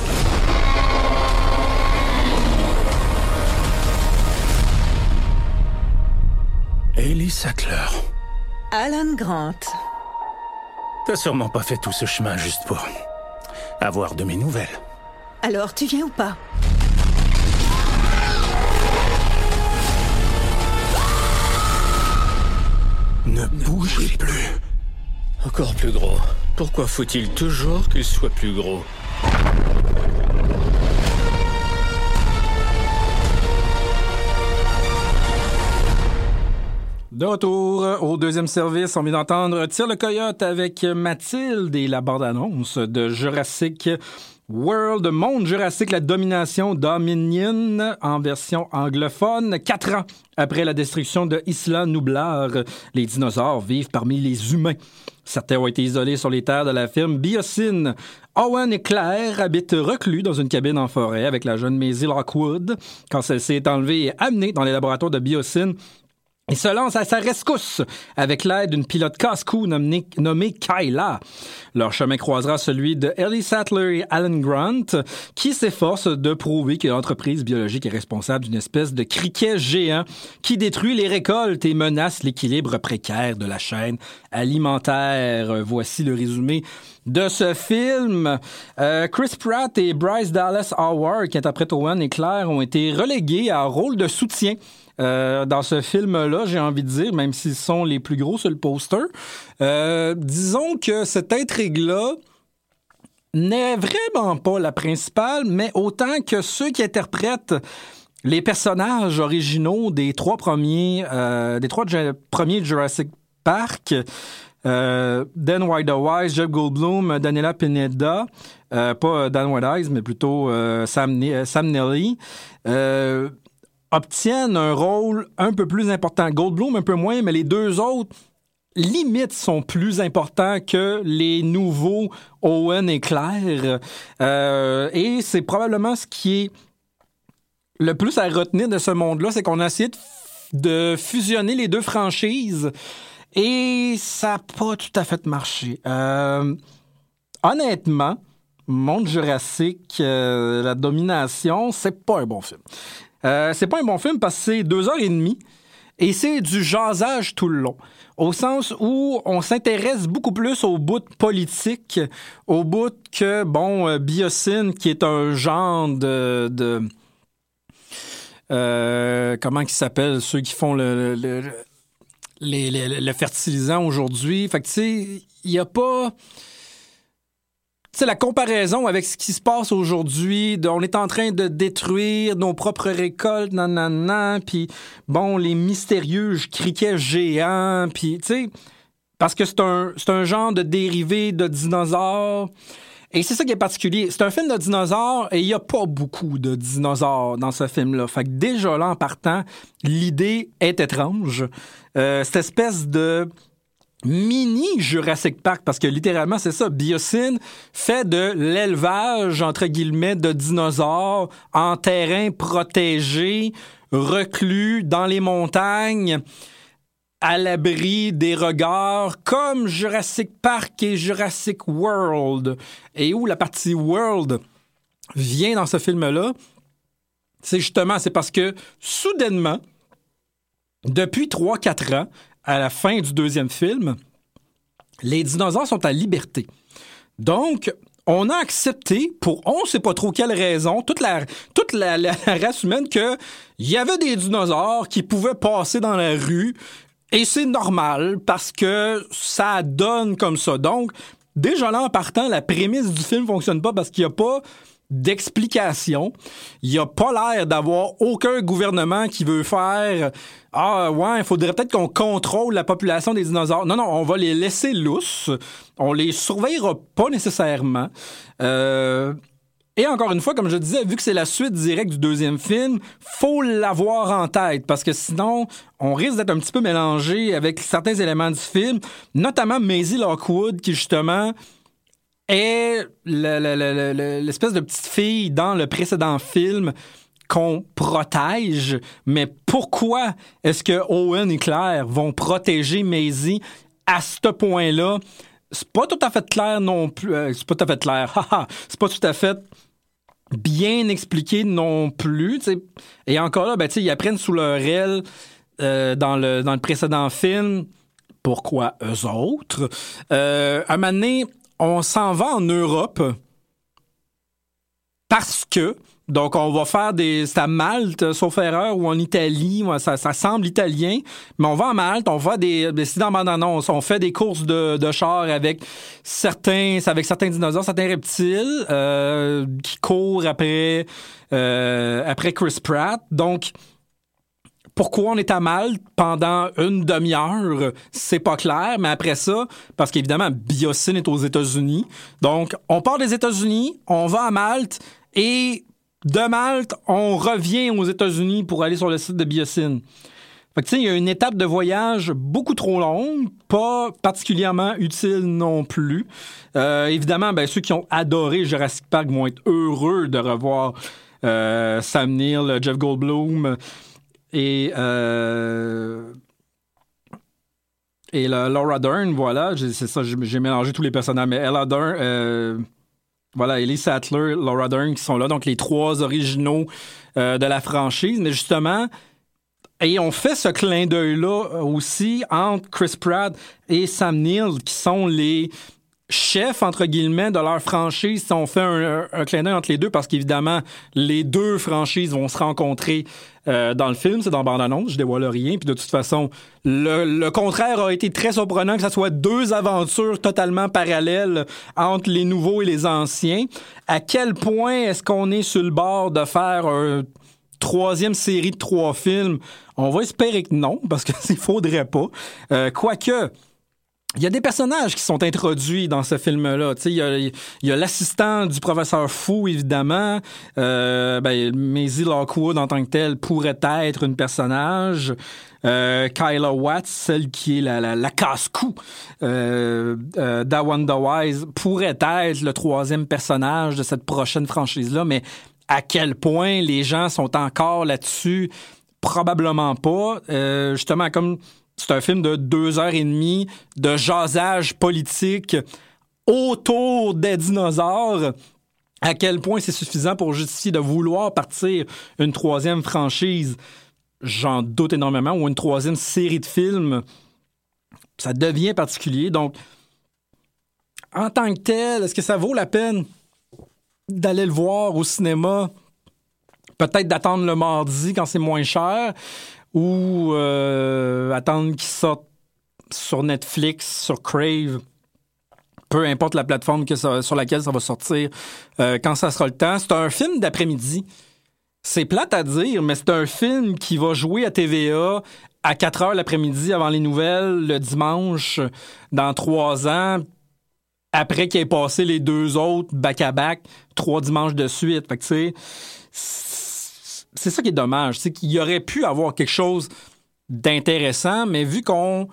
Ellie Sattler. Alan Grant. T'as sûrement pas fait tout ce chemin juste pour avoir de mes nouvelles. Alors, tu viens ou pas? Ne bougez plus. Encore plus gros. Pourquoi faut-il toujours qu'il soit plus gros? De retour au deuxième service, on vient d'entendre Tire le coyote avec Mathilde et la bande-annonce de Jurassic World, Monde Jurassique, la domination Dominion en version anglophone. Quatre ans après la destruction de Isla Nublar, les dinosaures vivent parmi les humains. Certains ont été isolés sur les terres de la firme Biosyn. Owen et Claire habitent reclus dans une cabine en forêt avec la jeune Maisie Lockwood. Quand celle-ci est enlevée et amenée dans les laboratoires de Biosyn, il se lance à sa rescousse avec l'aide d'une pilote casse-cou nommée, nommée Kyla. Leur chemin croisera celui de Ellie Sattler et Alan Grant, qui s'efforcent de prouver que l'entreprise biologique est responsable d'une espèce de criquet géant qui détruit les récoltes et menace l'équilibre précaire de la chaîne alimentaire. Voici le résumé de ce film. Euh, Chris Pratt et Bryce Dallas Howard, qui interprètent Owen et Claire, ont été relégués à un rôle de soutien Euh, dans ce film-là, j'ai envie de dire, même s'ils sont les plus gros sur le poster. Euh, disons que cette intrigue-là n'est vraiment pas la principale, mais autant que ceux qui interprètent les personnages originaux des trois premiers, euh, des trois ju- premiers Jurassic Park, euh, Dan White-Wise, Jeff Goldblum, Daniela Pineda, euh, pas Dan White-Wise, mais plutôt euh, Sam, N- Sam Neill, euh, obtiennent un rôle un peu plus important. Goldblum un peu moins, mais les deux autres, limite, sont plus importants que les nouveaux Owen et Claire. Euh, et c'est probablement ce qui est le plus à retenir de ce monde-là, c'est qu'on a essayé de, f- de fusionner les deux franchises et ça n'a pas tout à fait marché. Euh, honnêtement, Monde Jurassique, euh, la domination, c'est pas un bon film. Euh, c'est pas un bon film parce que c'est deux heures et demie et c'est du jasage tout le long. Au sens où on s'intéresse beaucoup plus au bout politique, au bout que, bon, euh, Biosyn, qui est un genre de... de euh, comment ils s'appellent, ceux qui font le, le, le, les, les, le fertilisant aujourd'hui. Fait que, tu sais, il n'y a pas... Tu sais, la comparaison avec ce qui se passe aujourd'hui, de, on est en train de détruire nos propres récoltes, nanana, puis bon, les mystérieux criquets géants, puis tu sais, parce que c'est un, c'est un genre de dérivé de dinosaures. Et c'est ça qui est particulier. C'est un film de dinosaures et il n'y a pas beaucoup de dinosaures dans ce film-là. Fait que déjà là, en partant, l'idée est étrange. Euh, cette espèce de mini Jurassic Park, parce que littéralement, c'est ça, Biosyn fait de l'élevage, entre guillemets, de dinosaures en terrain protégé, reclus dans les montagnes, à l'abri des regards, comme Jurassic Park et Jurassic World. Et où la partie World vient dans ce film-là, c'est justement, c'est parce que, soudainement, depuis trois quatre ans, à la fin du deuxième film, les dinosaures sont à liberté. Donc, on a accepté, pour on ne sait pas trop quelle raison, toute la, toute la, la race humaine, qu'il y avait des dinosaures qui pouvaient passer dans la rue, et c'est normal, parce que ça donne comme ça. Donc, déjà là, en partant, la prémisse du film ne fonctionne pas parce qu'il n'y a pas d'explication. Il n'y a pas l'air d'avoir aucun gouvernement qui veut faire « Ah, ouais, il faudrait peut-être qu'on contrôle la population des dinosaures. » Non, non, on va les laisser lousses. On les surveillera pas nécessairement. Euh... Et encore une fois, comme je disais, vu que c'est la suite directe du deuxième film, faut l'avoir en tête, parce que sinon, on risque d'être un petit peu mélangé avec certains éléments du film, notamment Maisie Lockwood, qui justement est le, le, le, le, l'espèce de petite fille dans le précédent film qu'on protège. Mais pourquoi est-ce que Owen et Claire vont protéger Maisie à ce point-là? C'est pas tout à fait clair non plus. Euh, c'est pas tout à fait clair. C'est pas tout à fait bien expliqué non plus. T'sais. Et encore là, ben, ils apprennent sous leur aile euh, dans, le, dans le précédent film. Pourquoi eux autres? Euh, à un moment donné, on s'en va en Europe parce que, donc on va faire des... C'est à Malte, sauf erreur, ou en Italie, ça, ça semble italien, mais on va à Malte, on va des... C'est dans bande-annonce, on fait des courses de, de chars avec certains, avec certains dinosaures, certains reptiles euh, qui courent après, euh, après Chris Pratt. Donc, pourquoi on est à Malte pendant une demi-heure, c'est pas clair, mais après ça, parce qu'évidemment, Biosyn est aux États-Unis. Donc, on part des États-Unis, on va à Malte, et de Malte, on revient aux États-Unis pour aller sur le site de Biosyn. Fait que, tu sais, il y a une étape de voyage beaucoup trop longue, pas particulièrement utile non plus. Euh, évidemment, ben, ceux qui ont adoré Jurassic Park vont être heureux de revoir euh, Sam Neill, Jeff Goldblum et, euh, et la, Laura Dern, voilà. J'ai, c'est ça, j'ai, j'ai mélangé tous les personnages, mais Ella Dern... Euh, Voilà, Ellie Sattler, Laura Dern qui sont là, donc les trois originaux euh, de la franchise. Mais justement, et on fait ce clin d'œil-là aussi entre Chris Pratt et Sam Neill, qui sont les chefs, entre guillemets, de leur franchise. Si on fait un, un, un clin d'œil entre les deux, parce qu'évidemment, les deux franchises vont se rencontrer euh, dans le film, c'est dans bande-annonce, je dévoile rien. Puis de toute façon, le, le contraire a été très surprenant, que ce soit deux aventures totalement parallèles entre les nouveaux et les anciens. À quel point est-ce qu'on est sur le bord de faire un troisième série de trois films? On va espérer que non, parce qu'il faudrait pas. Euh, quoique... Il y a des personnages qui sont introduits dans ce film-là. Tu sais, il y a, il y a l'assistant du professeur Fou, évidemment. Euh, ben, Maisie Lockwood, en tant que telle, pourrait être une personnage. Euh, Kyla Watts, celle qui est la, la, la casse-cou euh, euh, d'Awanda Wise, pourrait être le troisième personnage de cette prochaine franchise-là. Mais à quel point les gens sont encore là-dessus? Probablement pas. Euh, justement, comme... C'est un film de deux heures et demie de jasage politique autour des dinosaures. À quel point c'est suffisant pour justifier de vouloir partir une troisième franchise? J'en doute énormément. Ou une troisième série de films. Ça devient particulier. Donc, en tant que tel, est-ce que ça vaut la peine d'aller le voir au cinéma? Peut-être d'attendre le mardi quand c'est moins cher. Ou euh, attendre qu'il sorte sur Netflix, sur Crave, peu importe la plateforme que ça, sur laquelle ça va sortir, euh, quand ça sera le temps. C'est un film d'après-midi. C'est plate à dire, mais c'est un film qui va jouer à T V A à quatre heures l'après-midi avant les nouvelles, le dimanche, dans trois ans, après qu'il ait passé les deux autres back-à-back, trois dimanches de suite. Fait que tu sais... C'est ça qui est dommage, c'est qu'il y aurait pu avoir quelque chose d'intéressant, mais vu qu'on...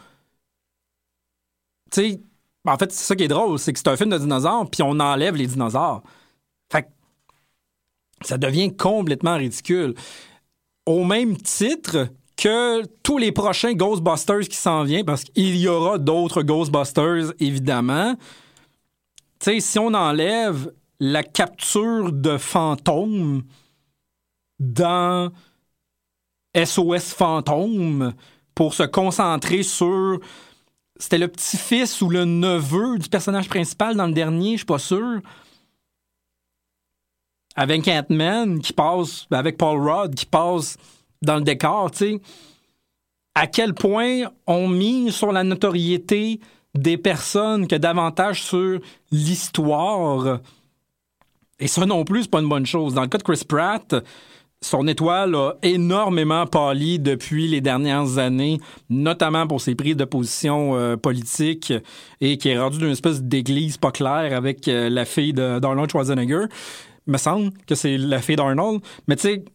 Tu sais, en fait, c'est ça qui est drôle, c'est que c'est un film de dinosaures, puis on enlève les dinosaures. Fait que ça devient complètement ridicule. Au même titre que tous les prochains Ghostbusters qui s'en viennent, parce qu'il y aura d'autres Ghostbusters, évidemment. Tu sais, si on enlève la capture de fantômes dans S O S Fantôme pour se concentrer sur... C'était le petit-fils ou le neveu du personnage principal dans le dernier, je suis pas sûr. Avec Ant-Man qui passe... Avec Paul Rudd qui passe dans le décor, tu sais. À quel point on mise sur la notoriété des personnes que davantage sur l'histoire... Et ça non plus, c'est pas une bonne chose. Dans le cas de Chris Pratt, son étoile a énormément pâli depuis les dernières années, notamment pour ses prises de position euh, politiques et qui est rendu d'une espèce d'église pas claire avec euh, la fille de, d'Arnold Schwarzenegger. Il me semble que c'est la fille d'Arnold. Mais tu sais,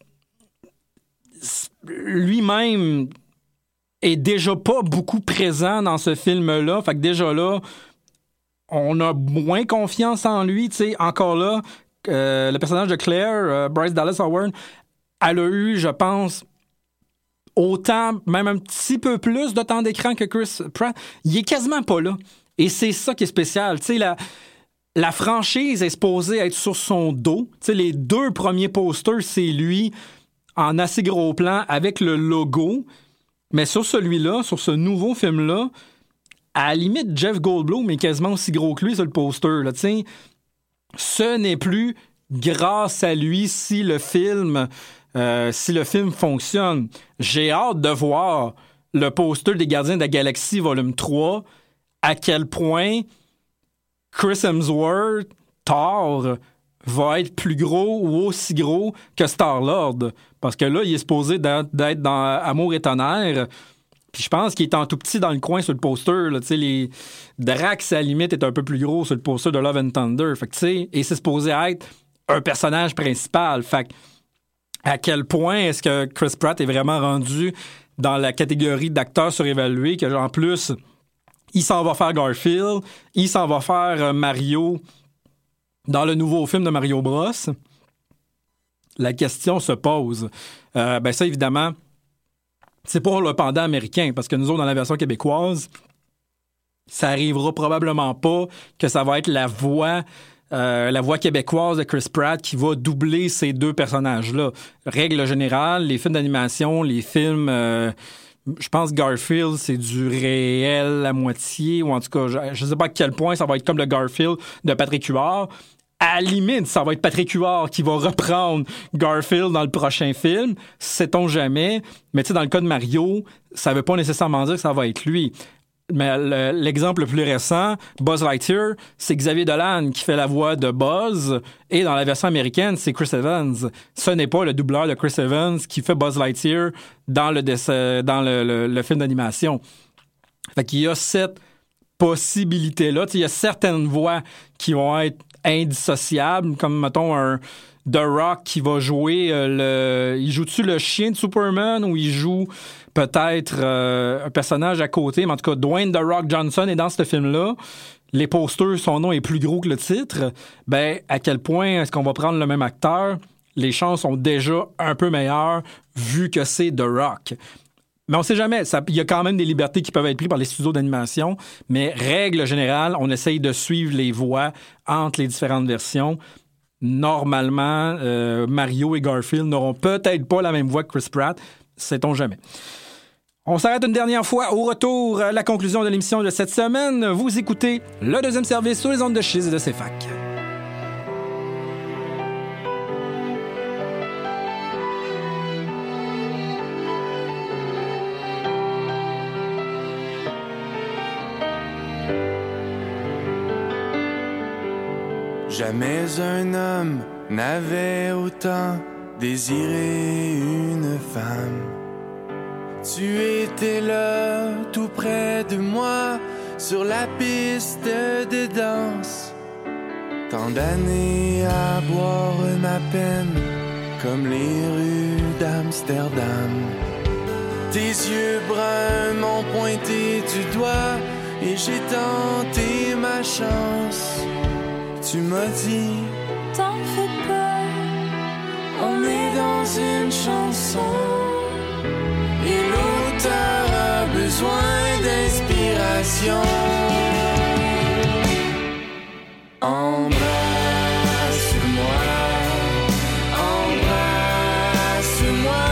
lui-même est déjà pas beaucoup présent dans ce film-là. Fait que déjà là, on a moins confiance en lui. Tu sais, encore là, euh, le personnage de Claire, euh, Bryce Dallas Howard, elle a eu, je pense, autant, même un petit peu plus de temps d'écran que Chris Pratt. Il est quasiment pas là. Et c'est ça qui est spécial. Tu sais, la, la franchise est supposée être sur son dos. Tu sais, les deux premiers posters, c'est lui en assez gros plan avec le logo. Mais sur celui-là, sur ce nouveau film-là, à la limite, Jeff Goldblum est quasiment aussi gros que lui sur le poster. Là, tu sais. Ce n'est plus grâce à lui si le film... Euh, si le film fonctionne. J'ai hâte de voir le poster des Gardiens de la Galaxie volume trois, à quel point Chris Hemsworth, Thor, va être plus gros ou aussi gros que Star-Lord. Parce que là, il est supposé d'être, d'être dans Amour et Tonnerre. Puis je pense qu'il est en tout petit dans le coin sur le poster. Là, les... Drax, à la limite, est un peu plus gros sur le poster de Love and Thunder. Fait que, et c'est supposé être un personnage principal. Fait que à quel point est-ce que Chris Pratt est vraiment rendu dans la catégorie d'acteurs surévalués, que en plus, il s'en va faire Garfield, il s'en va faire Mario dans le nouveau film de Mario Bros. La question se pose. Euh, ben ça, évidemment, c'est pour le pendant américain, parce que nous autres, dans la version québécoise, ça arrivera probablement pas que ça va être la voix... Euh, la voix québécoise de Chris Pratt qui va doubler ces deux personnages-là. Règle générale, les films d'animation, les films... Euh, je pense Garfield, c'est du réel à moitié, ou en tout cas, je ne sais pas à quel point ça va être comme le Garfield de Patrick Huard. À la limite, ça va être Patrick Huard qui va reprendre Garfield dans le prochain film. Sait-on jamais. Mais tu sais, dans le cas de Mario, ça ne veut pas nécessairement dire que ça va être lui. Mais le, l'exemple le plus récent, Buzz Lightyear, c'est Xavier Dolan qui fait la voix de Buzz, et dans la version américaine, c'est Chris Evans. Ce n'est pas le doubleur de Chris Evans qui fait Buzz Lightyear dans le, dess- dans le, le, le film d'animation. Fait qu'il y a cette possibilité-là. Il y a certaines voix qui vont être indissociables, comme, mettons, un The Rock qui va jouer euh, le... Il joue-tu le chien de Superman ou il joue... peut-être euh, un personnage à côté, mais en tout cas, Dwayne The Rock Johnson est dans ce film-là. Les posters, son nom est plus gros que le titre. Ben, à quel point est-ce qu'on va prendre le même acteur? Les chances sont déjà un peu meilleures vu que c'est The Rock. Mais on sait jamais. Il y a quand même des libertés qui peuvent être prises par les studios d'animation, mais règle générale, on essaye de suivre les voix entre les différentes versions. Normalement, euh, Mario et Garfield n'auront peut-être pas la même voix que Chris Pratt. Sait-on jamais. On s'arrête une dernière fois. Au retour, à la conclusion de l'émission de cette semaine, vous écoutez le deuxième service sur les ondes de Chiz et de C F A C. Jamais un homme n'avait autant désiré une femme. Tu étais là, tout près de moi, sur la piste de danse. Tant d'années à boire ma peine, comme les rues d'Amsterdam. Tes yeux bruns m'ont pointé du doigt, et j'ai tenté ma chance. Tu m'as dit, t'en fais pas, on est dans une chanson. Et l'auteur a besoin d'inspiration. Embrasse-moi, embrasse-moi,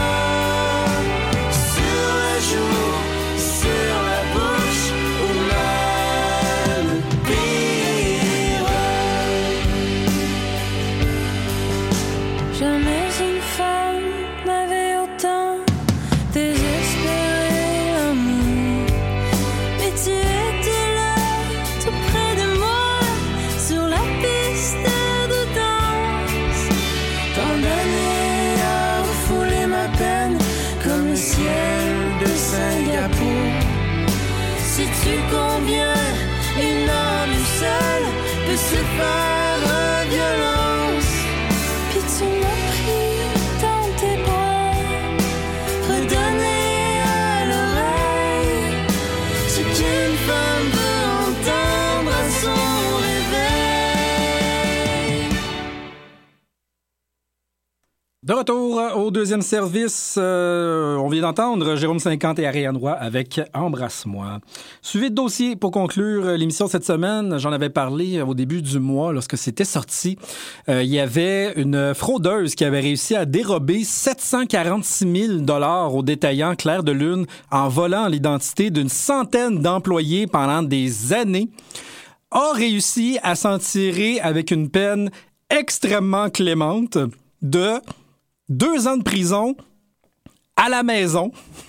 sur la joue, sur la bouche, ou même pire. jamais une femme n'avait autant désespéré l'amour. Mais tu étais là, su combien une âme seule peut se faire violence. Puis tu m'as pris dans tes bras, redonner à l'oreille ce qu'une femme veut entendre à son réveil. De retour au deuxième service, euh, on vient d'entendre Jérôme cinquante et Ariane Roy avec Embrasse-moi. Suivi de dossier pour conclure l'émission cette semaine, j'en avais parlé au début du mois lorsque c'était sorti. Euh, il y avait une fraudeuse qui avait réussi à dérober sept cent quarante-six mille dollars au détaillant Clair de Lune en volant l'identité d'une centaine d'employés pendant des années, a réussi à s'en tirer avec une peine extrêmement clémente de deux ans de prison à la maison,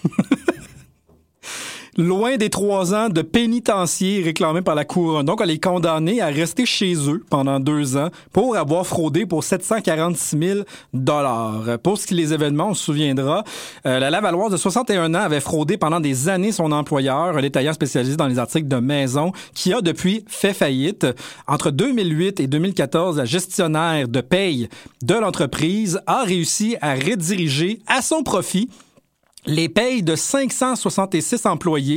loin des trois ans de pénitencier réclamés par la couronne. Donc, elle est condamnée à rester chez eux pendant deux ans pour avoir fraudé pour sept cent quarante-six mille dollars. Pour ce qui est des événements, on se souviendra, euh, la Lavalloise de soixante et un ans avait fraudé pendant des années son employeur, un détaillant spécialisé dans les articles de maison, qui a depuis fait faillite. Entre deux mille huit et deux mille quatorze, la gestionnaire de paye de l'entreprise a réussi à rediriger à son profit les payes de cinq cent soixante-six employés,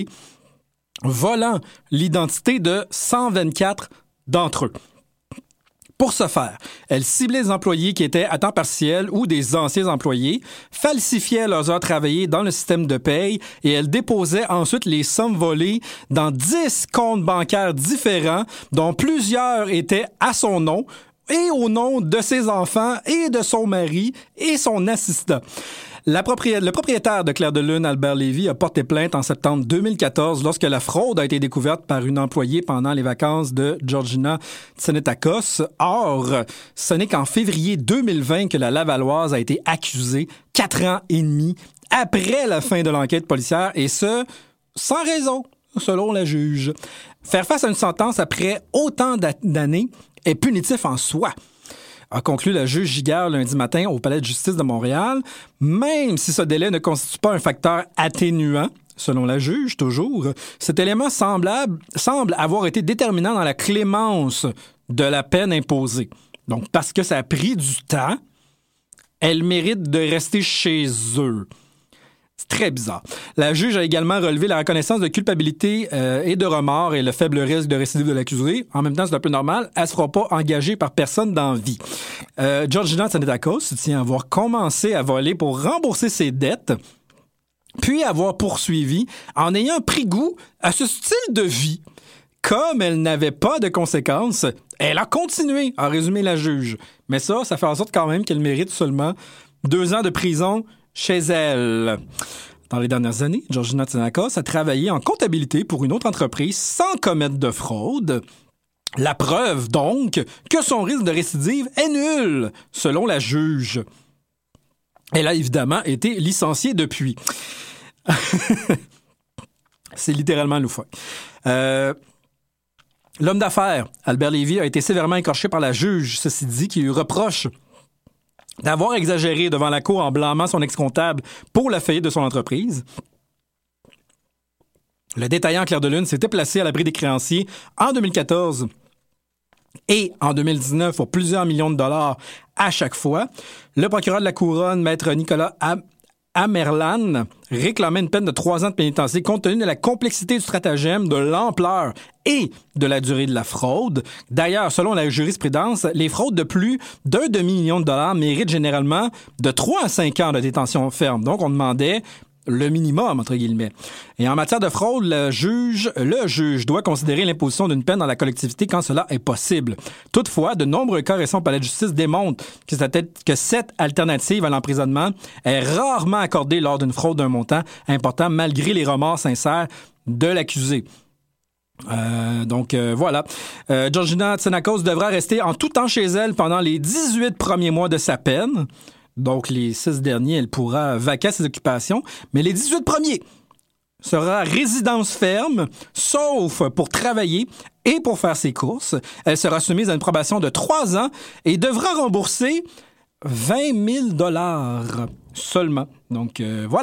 volant l'identité de cent vingt-quatre d'entre eux. Pour ce faire, elle ciblait les employés qui étaient à temps partiel ou des anciens employés, falsifiait leurs heures travaillées dans le système de paye et elle déposait ensuite les sommes volées dans dix comptes bancaires différents, dont plusieurs étaient à son nom et au nom de ses enfants et de son mari et son assistant. La propriétaire, le propriétaire de Clair de Lune, Albert Lévy, a porté plainte en septembre deux mille quatorze lorsque la fraude a été découverte par une employée pendant les vacances de Georgina Tsenetakos. Or, ce n'est qu'en février deux mille vingt que la Lavalloise a été accusée, quatre ans et demi après la fin de l'enquête policière, et ce, sans raison, selon la juge. Faire face à une sentence après autant d'années est punitif en soi, a conclu la juge Giguère lundi matin au Palais de justice de Montréal, même si ce délai ne constitue pas un facteur atténuant, selon la juge, toujours. Cet élément semblable, semble avoir été déterminant dans la clémence de la peine imposée. Donc, parce que ça a pris du temps, elle mérite de rester chez eux. C'est très bizarre. La juge a également relevé la reconnaissance de culpabilité euh, et de remords et le faible risque de récidive de l'accusé. En même temps, c'est un peu normal. Elle ne sera pas engagée par personne dans la vie. Euh, Georgina Tsenetakos se tient à avoir commencé à voler pour rembourser ses dettes, puis avoir poursuivi en ayant pris goût à ce style de vie. Comme elle n'avait pas de conséquences, elle a continué, a résumé la juge. Mais ça, ça fait en sorte quand même qu'elle mérite seulement deux ans de prison chez elle. Dans les dernières années, Georgina Tsenetakos a travaillé en comptabilité pour une autre entreprise sans commettre de fraude. La preuve, donc, que son risque de récidive est nul, selon la juge. Elle a évidemment été licenciée depuis. C'est littéralement loufoque. Euh... L'homme d'affaires, Albert Lévy, a été sévèrement écorché par la juge, ceci dit, qui lui reproche d'avoir exagéré devant la cour en blâmant son ex-comptable pour la faillite de son entreprise. Le détaillant Clair de Lune s'était placé à l'abri des créanciers en deux mille quatorze et en deux mille dix-neuf pour plusieurs millions de dollars à chaque fois. Le procureur de la Couronne, maître Nicolas Am- Amerlan, réclamait une peine de trois ans de pénitencier compte tenu de la complexité du stratagème, de l'ampleur et de la durée de la fraude. D'ailleurs, selon la jurisprudence, les fraudes de plus d'un demi-million de dollars méritent généralement de trois à cinq ans de détention ferme. Donc, on demandait le minimum, entre guillemets. Et en matière de fraude, le juge, le juge doit considérer l'imposition d'une peine dans la collectivité quand cela est possible. Toutefois, de nombreux cas récents au Palais de justice démontrent que cette, que cette alternative à l'emprisonnement est rarement accordée lors d'une fraude d'un montant important, malgré les remords sincères de l'accusé. Euh, donc euh, voilà. Euh, Georgina Tsenetakos devra rester en tout temps chez elle pendant les dix-huit premiers mois de sa peine. Donc, les six derniers, elle pourra vaquer à ses occupations. Mais les dix-huit premiers sera résidence ferme, sauf pour travailler et pour faire ses courses. Elle sera soumise à une probation de trois ans et devra rembourser vingt mille dollars seulement. Donc, euh, voilà.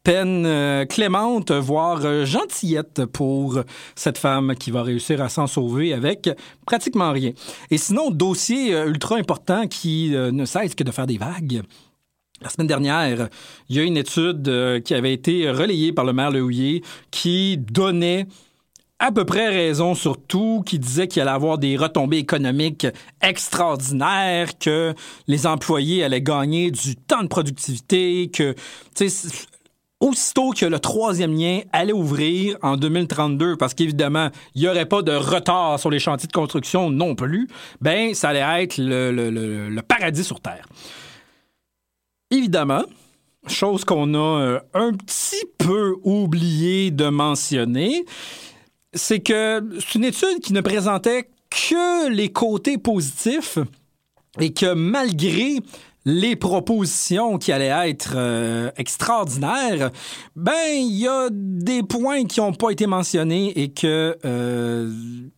peine euh, clémente, voire euh, gentillette pour cette femme qui va réussir à s'en sauver avec pratiquement rien. Et sinon, dossier euh, ultra important qui euh, ne cesse que de faire des vagues. La semaine dernière, il y a une étude euh, qui avait été relayée par le maire Lehouillier qui donnait à peu près raison sur tout, qui disait qu'il allait avoir des retombées économiques extraordinaires, que les employés allaient gagner du temps de productivité, que, tu sais, aussitôt que le troisième lien allait ouvrir en deux mille trente-deux, parce qu'évidemment, il n'y aurait pas de retard sur les chantiers de construction non plus, ben ça allait être le, le, le, le paradis sur Terre. Évidemment, chose qu'on a euh, un petit peu oublié de mentionner, c'est que c'est une étude qui ne présentait que les côtés positifs et que malgré les propositions qui allaient être euh, extraordinaires, ben il y a des points qui n'ont pas été mentionnés et que euh,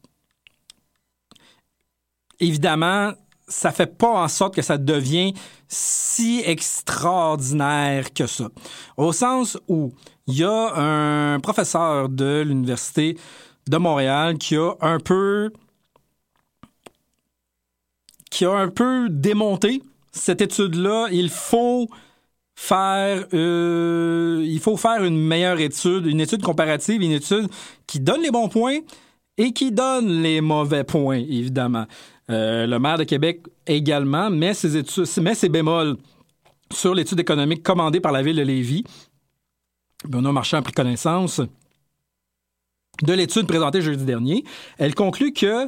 évidemment ça fait pas en sorte que ça devient si extraordinaire que ça. Au sens où il y a un professeur de l'Université de Montréal qui a un peu qui a un peu démonté cette étude-là. Il faut faire euh, il faut faire une meilleure étude, une étude comparative, une étude qui donne les bons points et qui donne les mauvais points, évidemment. Euh, le maire de Québec également met ses, études, met ses bémols sur l'étude économique commandée par la ville de Lévis. Benoît Marchand a pris connaissance de l'étude présentée jeudi dernier. Elle conclut que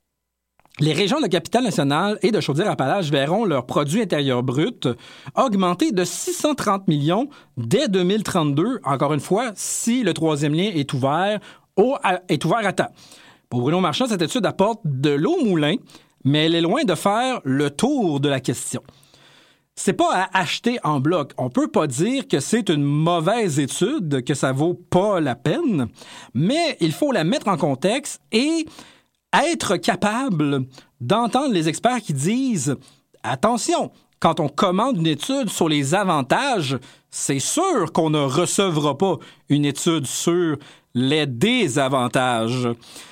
les régions de la capitale nationale et de Chaudière-Appalaches verront leur produit intérieur brut augmenter de six cent trente millions dès deux mille trente-deux, encore une fois, si le troisième lien est ouvert, au, à, est ouvert à temps. Pour Bruno Marchand, cette étude apporte de l'eau au moulin, mais elle est loin de faire le tour de la question. C'est pas à acheter en bloc. On peut pas dire que c'est une mauvaise étude, que ça vaut pas la peine, mais il faut la mettre en contexte et être capable d'entendre les experts qui disent « Attention, quand on commande une étude sur les avantages, c'est sûr qu'on ne recevra pas une étude sur les désavantages. »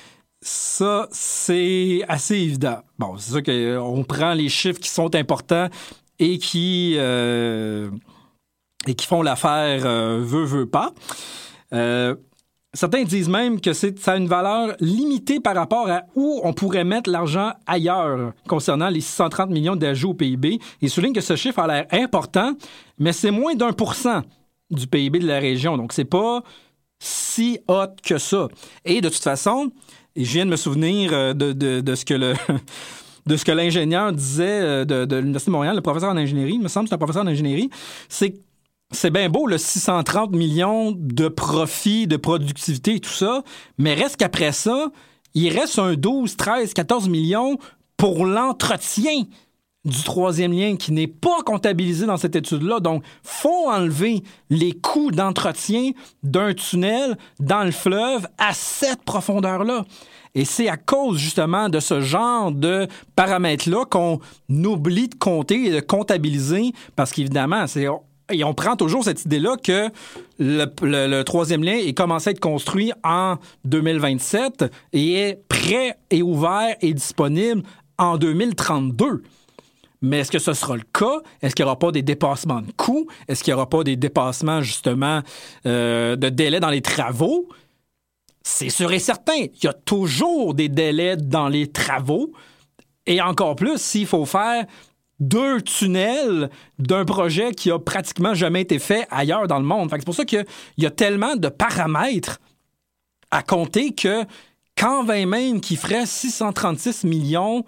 Ça, c'est assez évident. Bon, c'est sûr qu'on prend les chiffres qui sont importants et qui, euh, et qui font l'affaire euh, veut, veut pas. Euh, certains disent même que c'est, ça a une valeur limitée par rapport à où on pourrait mettre l'argent ailleurs concernant les six cent trente millions d'ajouts au P I B. Ils soulignent que ce chiffre a l'air important, mais c'est moins d'un pour cent du P I B de la région. Donc, c'est pas si hot que ça. Et de toute façon, et je viens de me souvenir de, de, de ce que le de ce que l'ingénieur disait de, de l'Université de Montréal, le professeur en ingénierie, il me semble que c'est un professeur en ingénierie, c'est que c'est bien beau, le six cent trente millions de profit, de productivité et tout ça, mais reste qu'après ça, il reste un douze, treize, quatorze millions pour l'entretien du troisième lien qui n'est pas comptabilisé dans cette étude-là. Donc, il faut enlever les coûts d'entretien d'un tunnel dans le fleuve à cette profondeur-là. Et c'est à cause, justement, de ce genre de paramètres-là qu'on oublie de compter et de comptabiliser parce qu'évidemment, c'est... Et on prend toujours cette idée-là que le, le, le troisième lien est commencé à être construit en deux mille vingt-sept et est prêt et ouvert et disponible en deux mille trente-deux. Mais est-ce que ce sera le cas? Est-ce qu'il n'y aura pas des dépassements de coûts? Est-ce qu'il n'y aura pas des dépassements, justement, euh, de délais dans les travaux? C'est sûr et certain. Il y a toujours des délais dans les travaux. Et encore plus, s'il faut faire deux tunnels d'un projet qui a pratiquement jamais été fait ailleurs dans le monde. Fait que c'est pour ça qu'il y a tellement de paramètres à compter que quand même même qu'il ferait six cent trente-six millions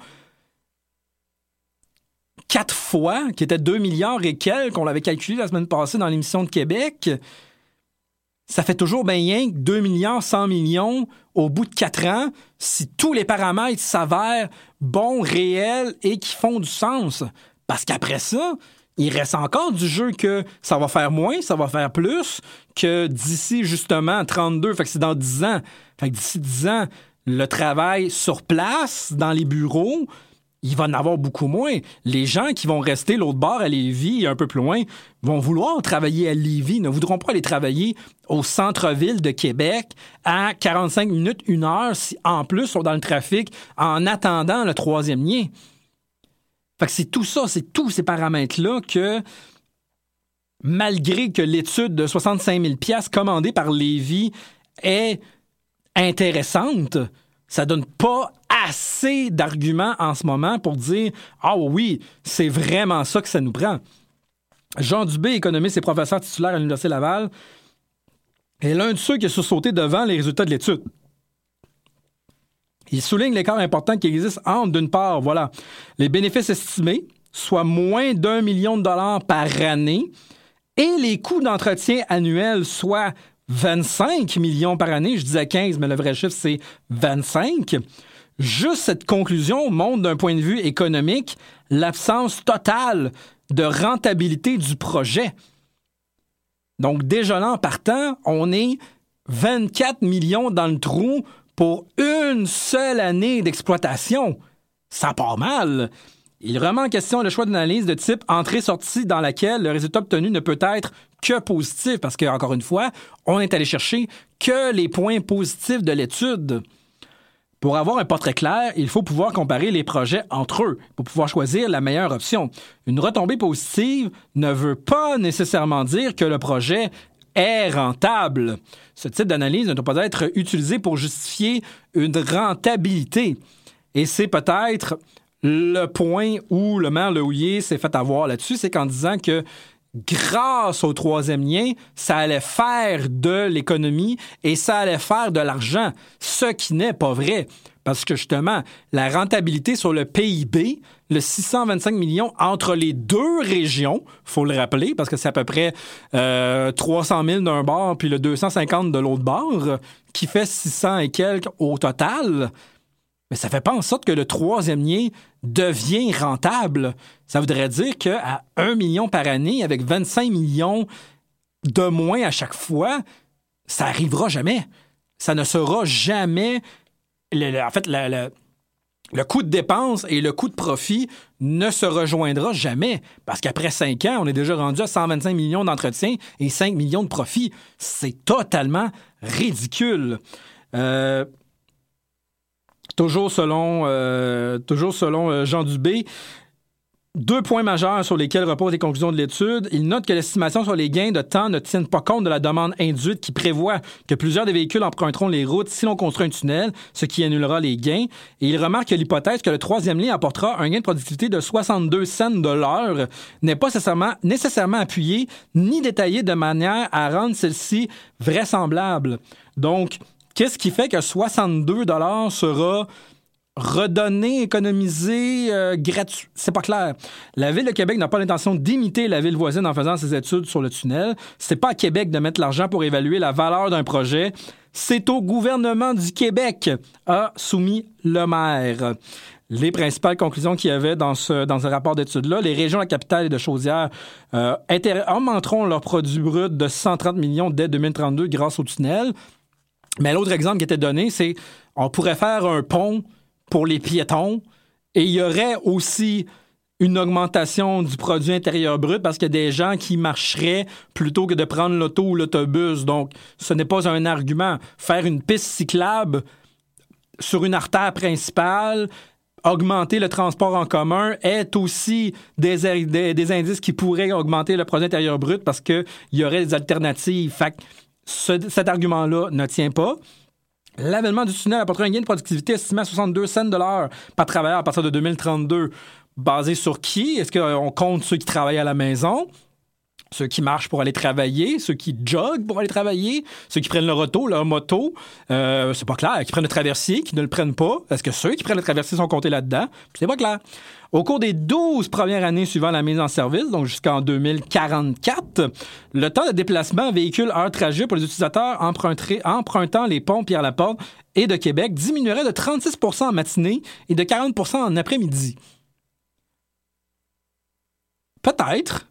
quatre fois, qui était deux milliards et quelques, qu'on l'avait calculé la semaine passée dans l'émission de Québec, ça fait toujours bien rien que deux milliards cent millions au bout de quatre ans si tous les paramètres s'avèrent bons, réels et qui font du sens. Parce qu'après ça, il reste encore du jeu que ça va faire moins, ça va faire plus, que d'ici justement trente-deux, fait que c'est dans dix ans. Fait que d'ici dix ans, le travail sur place, dans les bureaux, il va en avoir beaucoup moins. Les gens qui vont rester l'autre bord à Lévis et un peu plus loin vont vouloir travailler à Lévis, ne voudront pas aller travailler au centre-ville de Québec à quarante-cinq minutes, une heure, si en plus sont dans le trafic en attendant le troisième lien. Fait que c'est tout ça, c'est tous ces paramètres-là que, malgré que l'étude de soixante-cinq mille dollars commandée par Lévis est intéressante, ça donne pas assez d'arguments en ce moment pour dire « Ah oui, c'est vraiment ça que ça nous prend ». Jean Dubé, économiste et professeur titulaire à l'Université Laval, est l'un de ceux qui a sursauté devant les résultats de l'étude. Il souligne l'écart important qui existe entre, d'une part, voilà, les bénéfices estimés, soit moins d'un million de dollars par année, et les coûts d'entretien annuels, soit vingt-cinq millions par année. Je disais quinze, mais le vrai chiffre, c'est vingt-cinq. Juste cette conclusion montre d'un point de vue économique l'absence totale de rentabilité du projet. Donc, déjà là, en partant, on est vingt-quatre millions dans le trou pour une seule année d'exploitation. Ça part mal. Il remet en question le choix d'analyse de type entrée-sortie dans laquelle le résultat obtenu ne peut être que positif parce que, encore une fois, on est allé chercher que les points positifs de l'étude. Pour avoir un portrait clair, il faut pouvoir comparer les projets entre eux pour pouvoir choisir la meilleure option. Une retombée positive ne veut pas nécessairement dire que le projet est rentable. Ce type d'analyse ne doit pas être utilisé pour justifier une rentabilité. Et c'est peut-être le point où le maire Lehouillier s'est fait avoir là-dessus, c'est qu'en disant que grâce au troisième lien, ça allait faire de l'économie et ça allait faire de l'argent, ce qui n'est pas vrai. Parce que justement, la rentabilité sur le P I B, le six cent vingt-cinq millions entre les deux régions, il faut le rappeler, parce que c'est à peu près euh, trois cent mille d'un bord puis le deux cent cinquante de l'autre bord, qui fait six cents et quelques au total. Mais ça ne fait pas en sorte que le troisième lien devient rentable. Ça voudrait dire qu'à un million par année, avec vingt-cinq millions de moins à chaque fois, ça n'arrivera jamais. Ça ne sera jamais... Le, le, en fait, le, le, le coût de dépense et le coût de profit ne se rejoindra jamais. Parce qu'après cinq ans, on est déjà rendu à cent vingt-cinq millions d'entretien et cinq millions de profit. C'est totalement ridicule. Euh... Toujours selon, euh, toujours selon euh, Jean Dubé, deux points majeurs sur lesquels reposent les conclusions de l'étude. Il note que l'estimation sur les gains de temps ne tienne pas compte de la demande induite qui prévoit que plusieurs des véhicules emprunteront les routes si l'on construit un tunnel, ce qui annulera les gains. Et il remarque que l'hypothèse que le troisième lien apportera un gain de productivité de soixante-deux cents de l'heure n'est pas nécessairement, nécessairement appuyée ni détaillée de manière à rendre celle-ci vraisemblable. Donc, qu'est-ce qui fait que soixante-deux dollars sera redonné, économisé, euh, gratuit? C'est pas clair. La Ville de Québec n'a pas l'intention d'imiter la ville voisine en faisant ses études sur le tunnel. C'est pas à Québec de mettre l'argent pour évaluer la valeur d'un projet. C'est au gouvernement du Québec, a soumis le maire. Les principales conclusions qu'il y avait dans ce, dans ce rapport d'études-là, les régions de la capitale et de Chaudière euh, inter- augmenteront leur produit brut de cent trente millions dès deux mille trente-deux grâce au tunnel. Mais l'autre exemple qui était donné, c'est on pourrait faire un pont pour les piétons et il y aurait aussi une augmentation du produit intérieur brut parce qu'il y a des gens qui marcheraient plutôt que de prendre l'auto ou l'autobus. Donc, ce n'est pas un argument. Faire une piste cyclable sur une artère principale, augmenter le transport en commun est aussi des, des, des indices qui pourraient augmenter le produit intérieur brut parce qu'il y aurait des alternatives. Fait que ce, cet argument-là ne tient pas. L'avènement du tunnel apportera un gain de productivité estimé à soixante-deux cents de l'heure par travailleur à partir de deux mille trente-deux. Basé sur qui? Est-ce qu'on compte ceux qui travaillent à la maison? Ceux qui marchent pour aller travailler, ceux qui joguent pour aller travailler, ceux qui prennent leur auto, leur moto, euh, c'est pas clair. Qui prennent le traversier, qui ne le prennent pas. Est-ce que ceux qui prennent le traversier sont comptés là-dedans? C'est pas clair. Au cours des douze premières années suivant la mise en service, donc jusqu'en deux mille quarante-quatre, le temps de déplacement véhicule-heure-trajet pour les utilisateurs empruntant les ponts Pierre-Laporte et de Québec diminuerait de trente-six pour cent en matinée et de quarante pour cent en après-midi. Peut-être.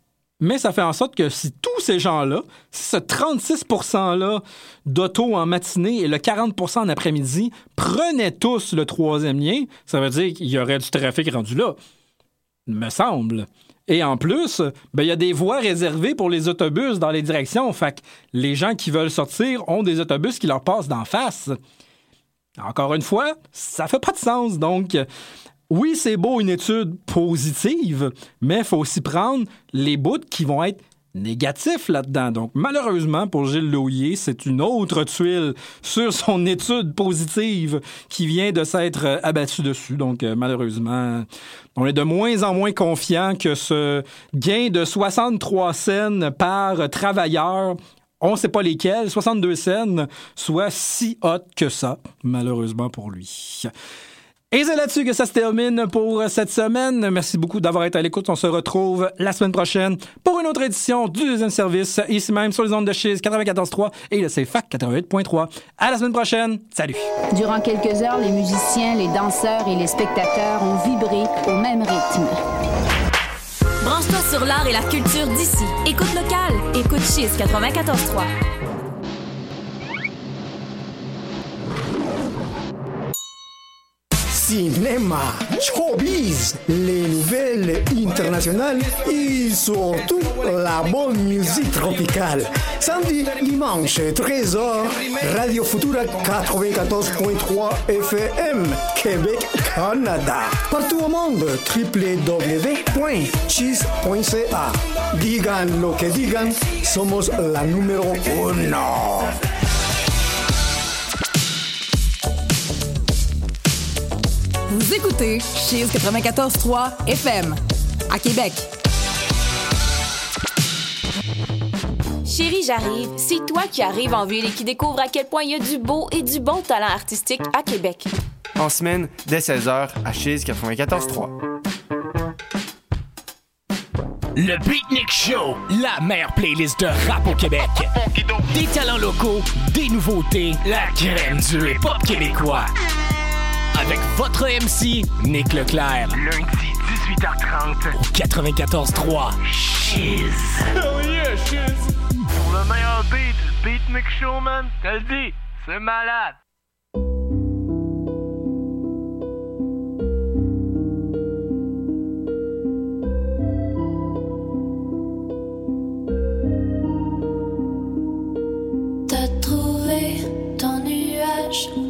Mais ça fait en sorte que si tous ces gens-là, si ce trente-six pour cent-là d'auto en matinée et le quarante pour cent en après-midi prenaient tous le troisième lien, ça veut dire qu'il y aurait du trafic rendu là, me semble. Et en plus, ben, il y a des voies réservées pour les autobus dans les directions. Fait que les gens qui veulent sortir ont des autobus qui leur passent d'en face. Encore une fois, ça fait pas de sens. Donc, oui, c'est beau une étude positive, mais il faut aussi prendre les bouts qui vont être négatifs là-dedans. Donc, malheureusement, pour Gilles Lauillet, c'est une autre tuile sur son étude positive qui vient de s'être abattue dessus. Donc, euh, malheureusement, on est de moins en moins confiant que ce gain de soixante-trois cents par travailleur, on ne sait pas lesquels, soixante-deux cents, soit si hot que ça, malheureusement pour lui. Et c'est là-dessus que ça se termine pour cette semaine. Merci beaucoup d'avoir été à l'écoute. On se retrouve la semaine prochaine pour une autre édition du deuxième service, ici même sur les ondes de Chiz quatre-vingt-quatorze trois et le C F A C quatre-vingt-huit point trois. À la semaine prochaine. Salut! Durant quelques heures, les musiciens, les danseurs et les spectateurs ont vibré au même rythme. Branche-toi sur l'art et la culture d'ici. Écoute locale. Écoute Chiz quatre-vingt-quatorze trois. Cinéma, showbiz, les nouvelles internationales et surtout la bonne musique tropicale. Samedi, dimanche, treize heures, Radio Futura quatre-vingt-quatorze point trois F M, Québec, Canada. Partout au monde, w w w point chiz point c a. Digan lo que digan, somos la número uno. Vous écoutez Chiz quatre-vingt-quatorze trois F M à Québec. Chérie, j'arrive. C'est toi qui arrives en ville et qui découvre à quel point il y a du beau et du bon talent artistique à Québec. En semaine, dès seize heures, à Chiz quatre-vingt-quatorze trois. Le Beatnik Show, la meilleure playlist de rap au Québec. Des talents locaux, des nouveautés, la crème du hip-hop québécois. Avec votre M C, Nick Leclerc. Lundi, dix-huit heures trente. Au quatre-vingt-quatorze trois. Chiz. Oh yeah, Chiz. Pour le meilleur beat, le Beatnik Show, man. T'as le dit, c'est malade. T'as trouvé ton nuage.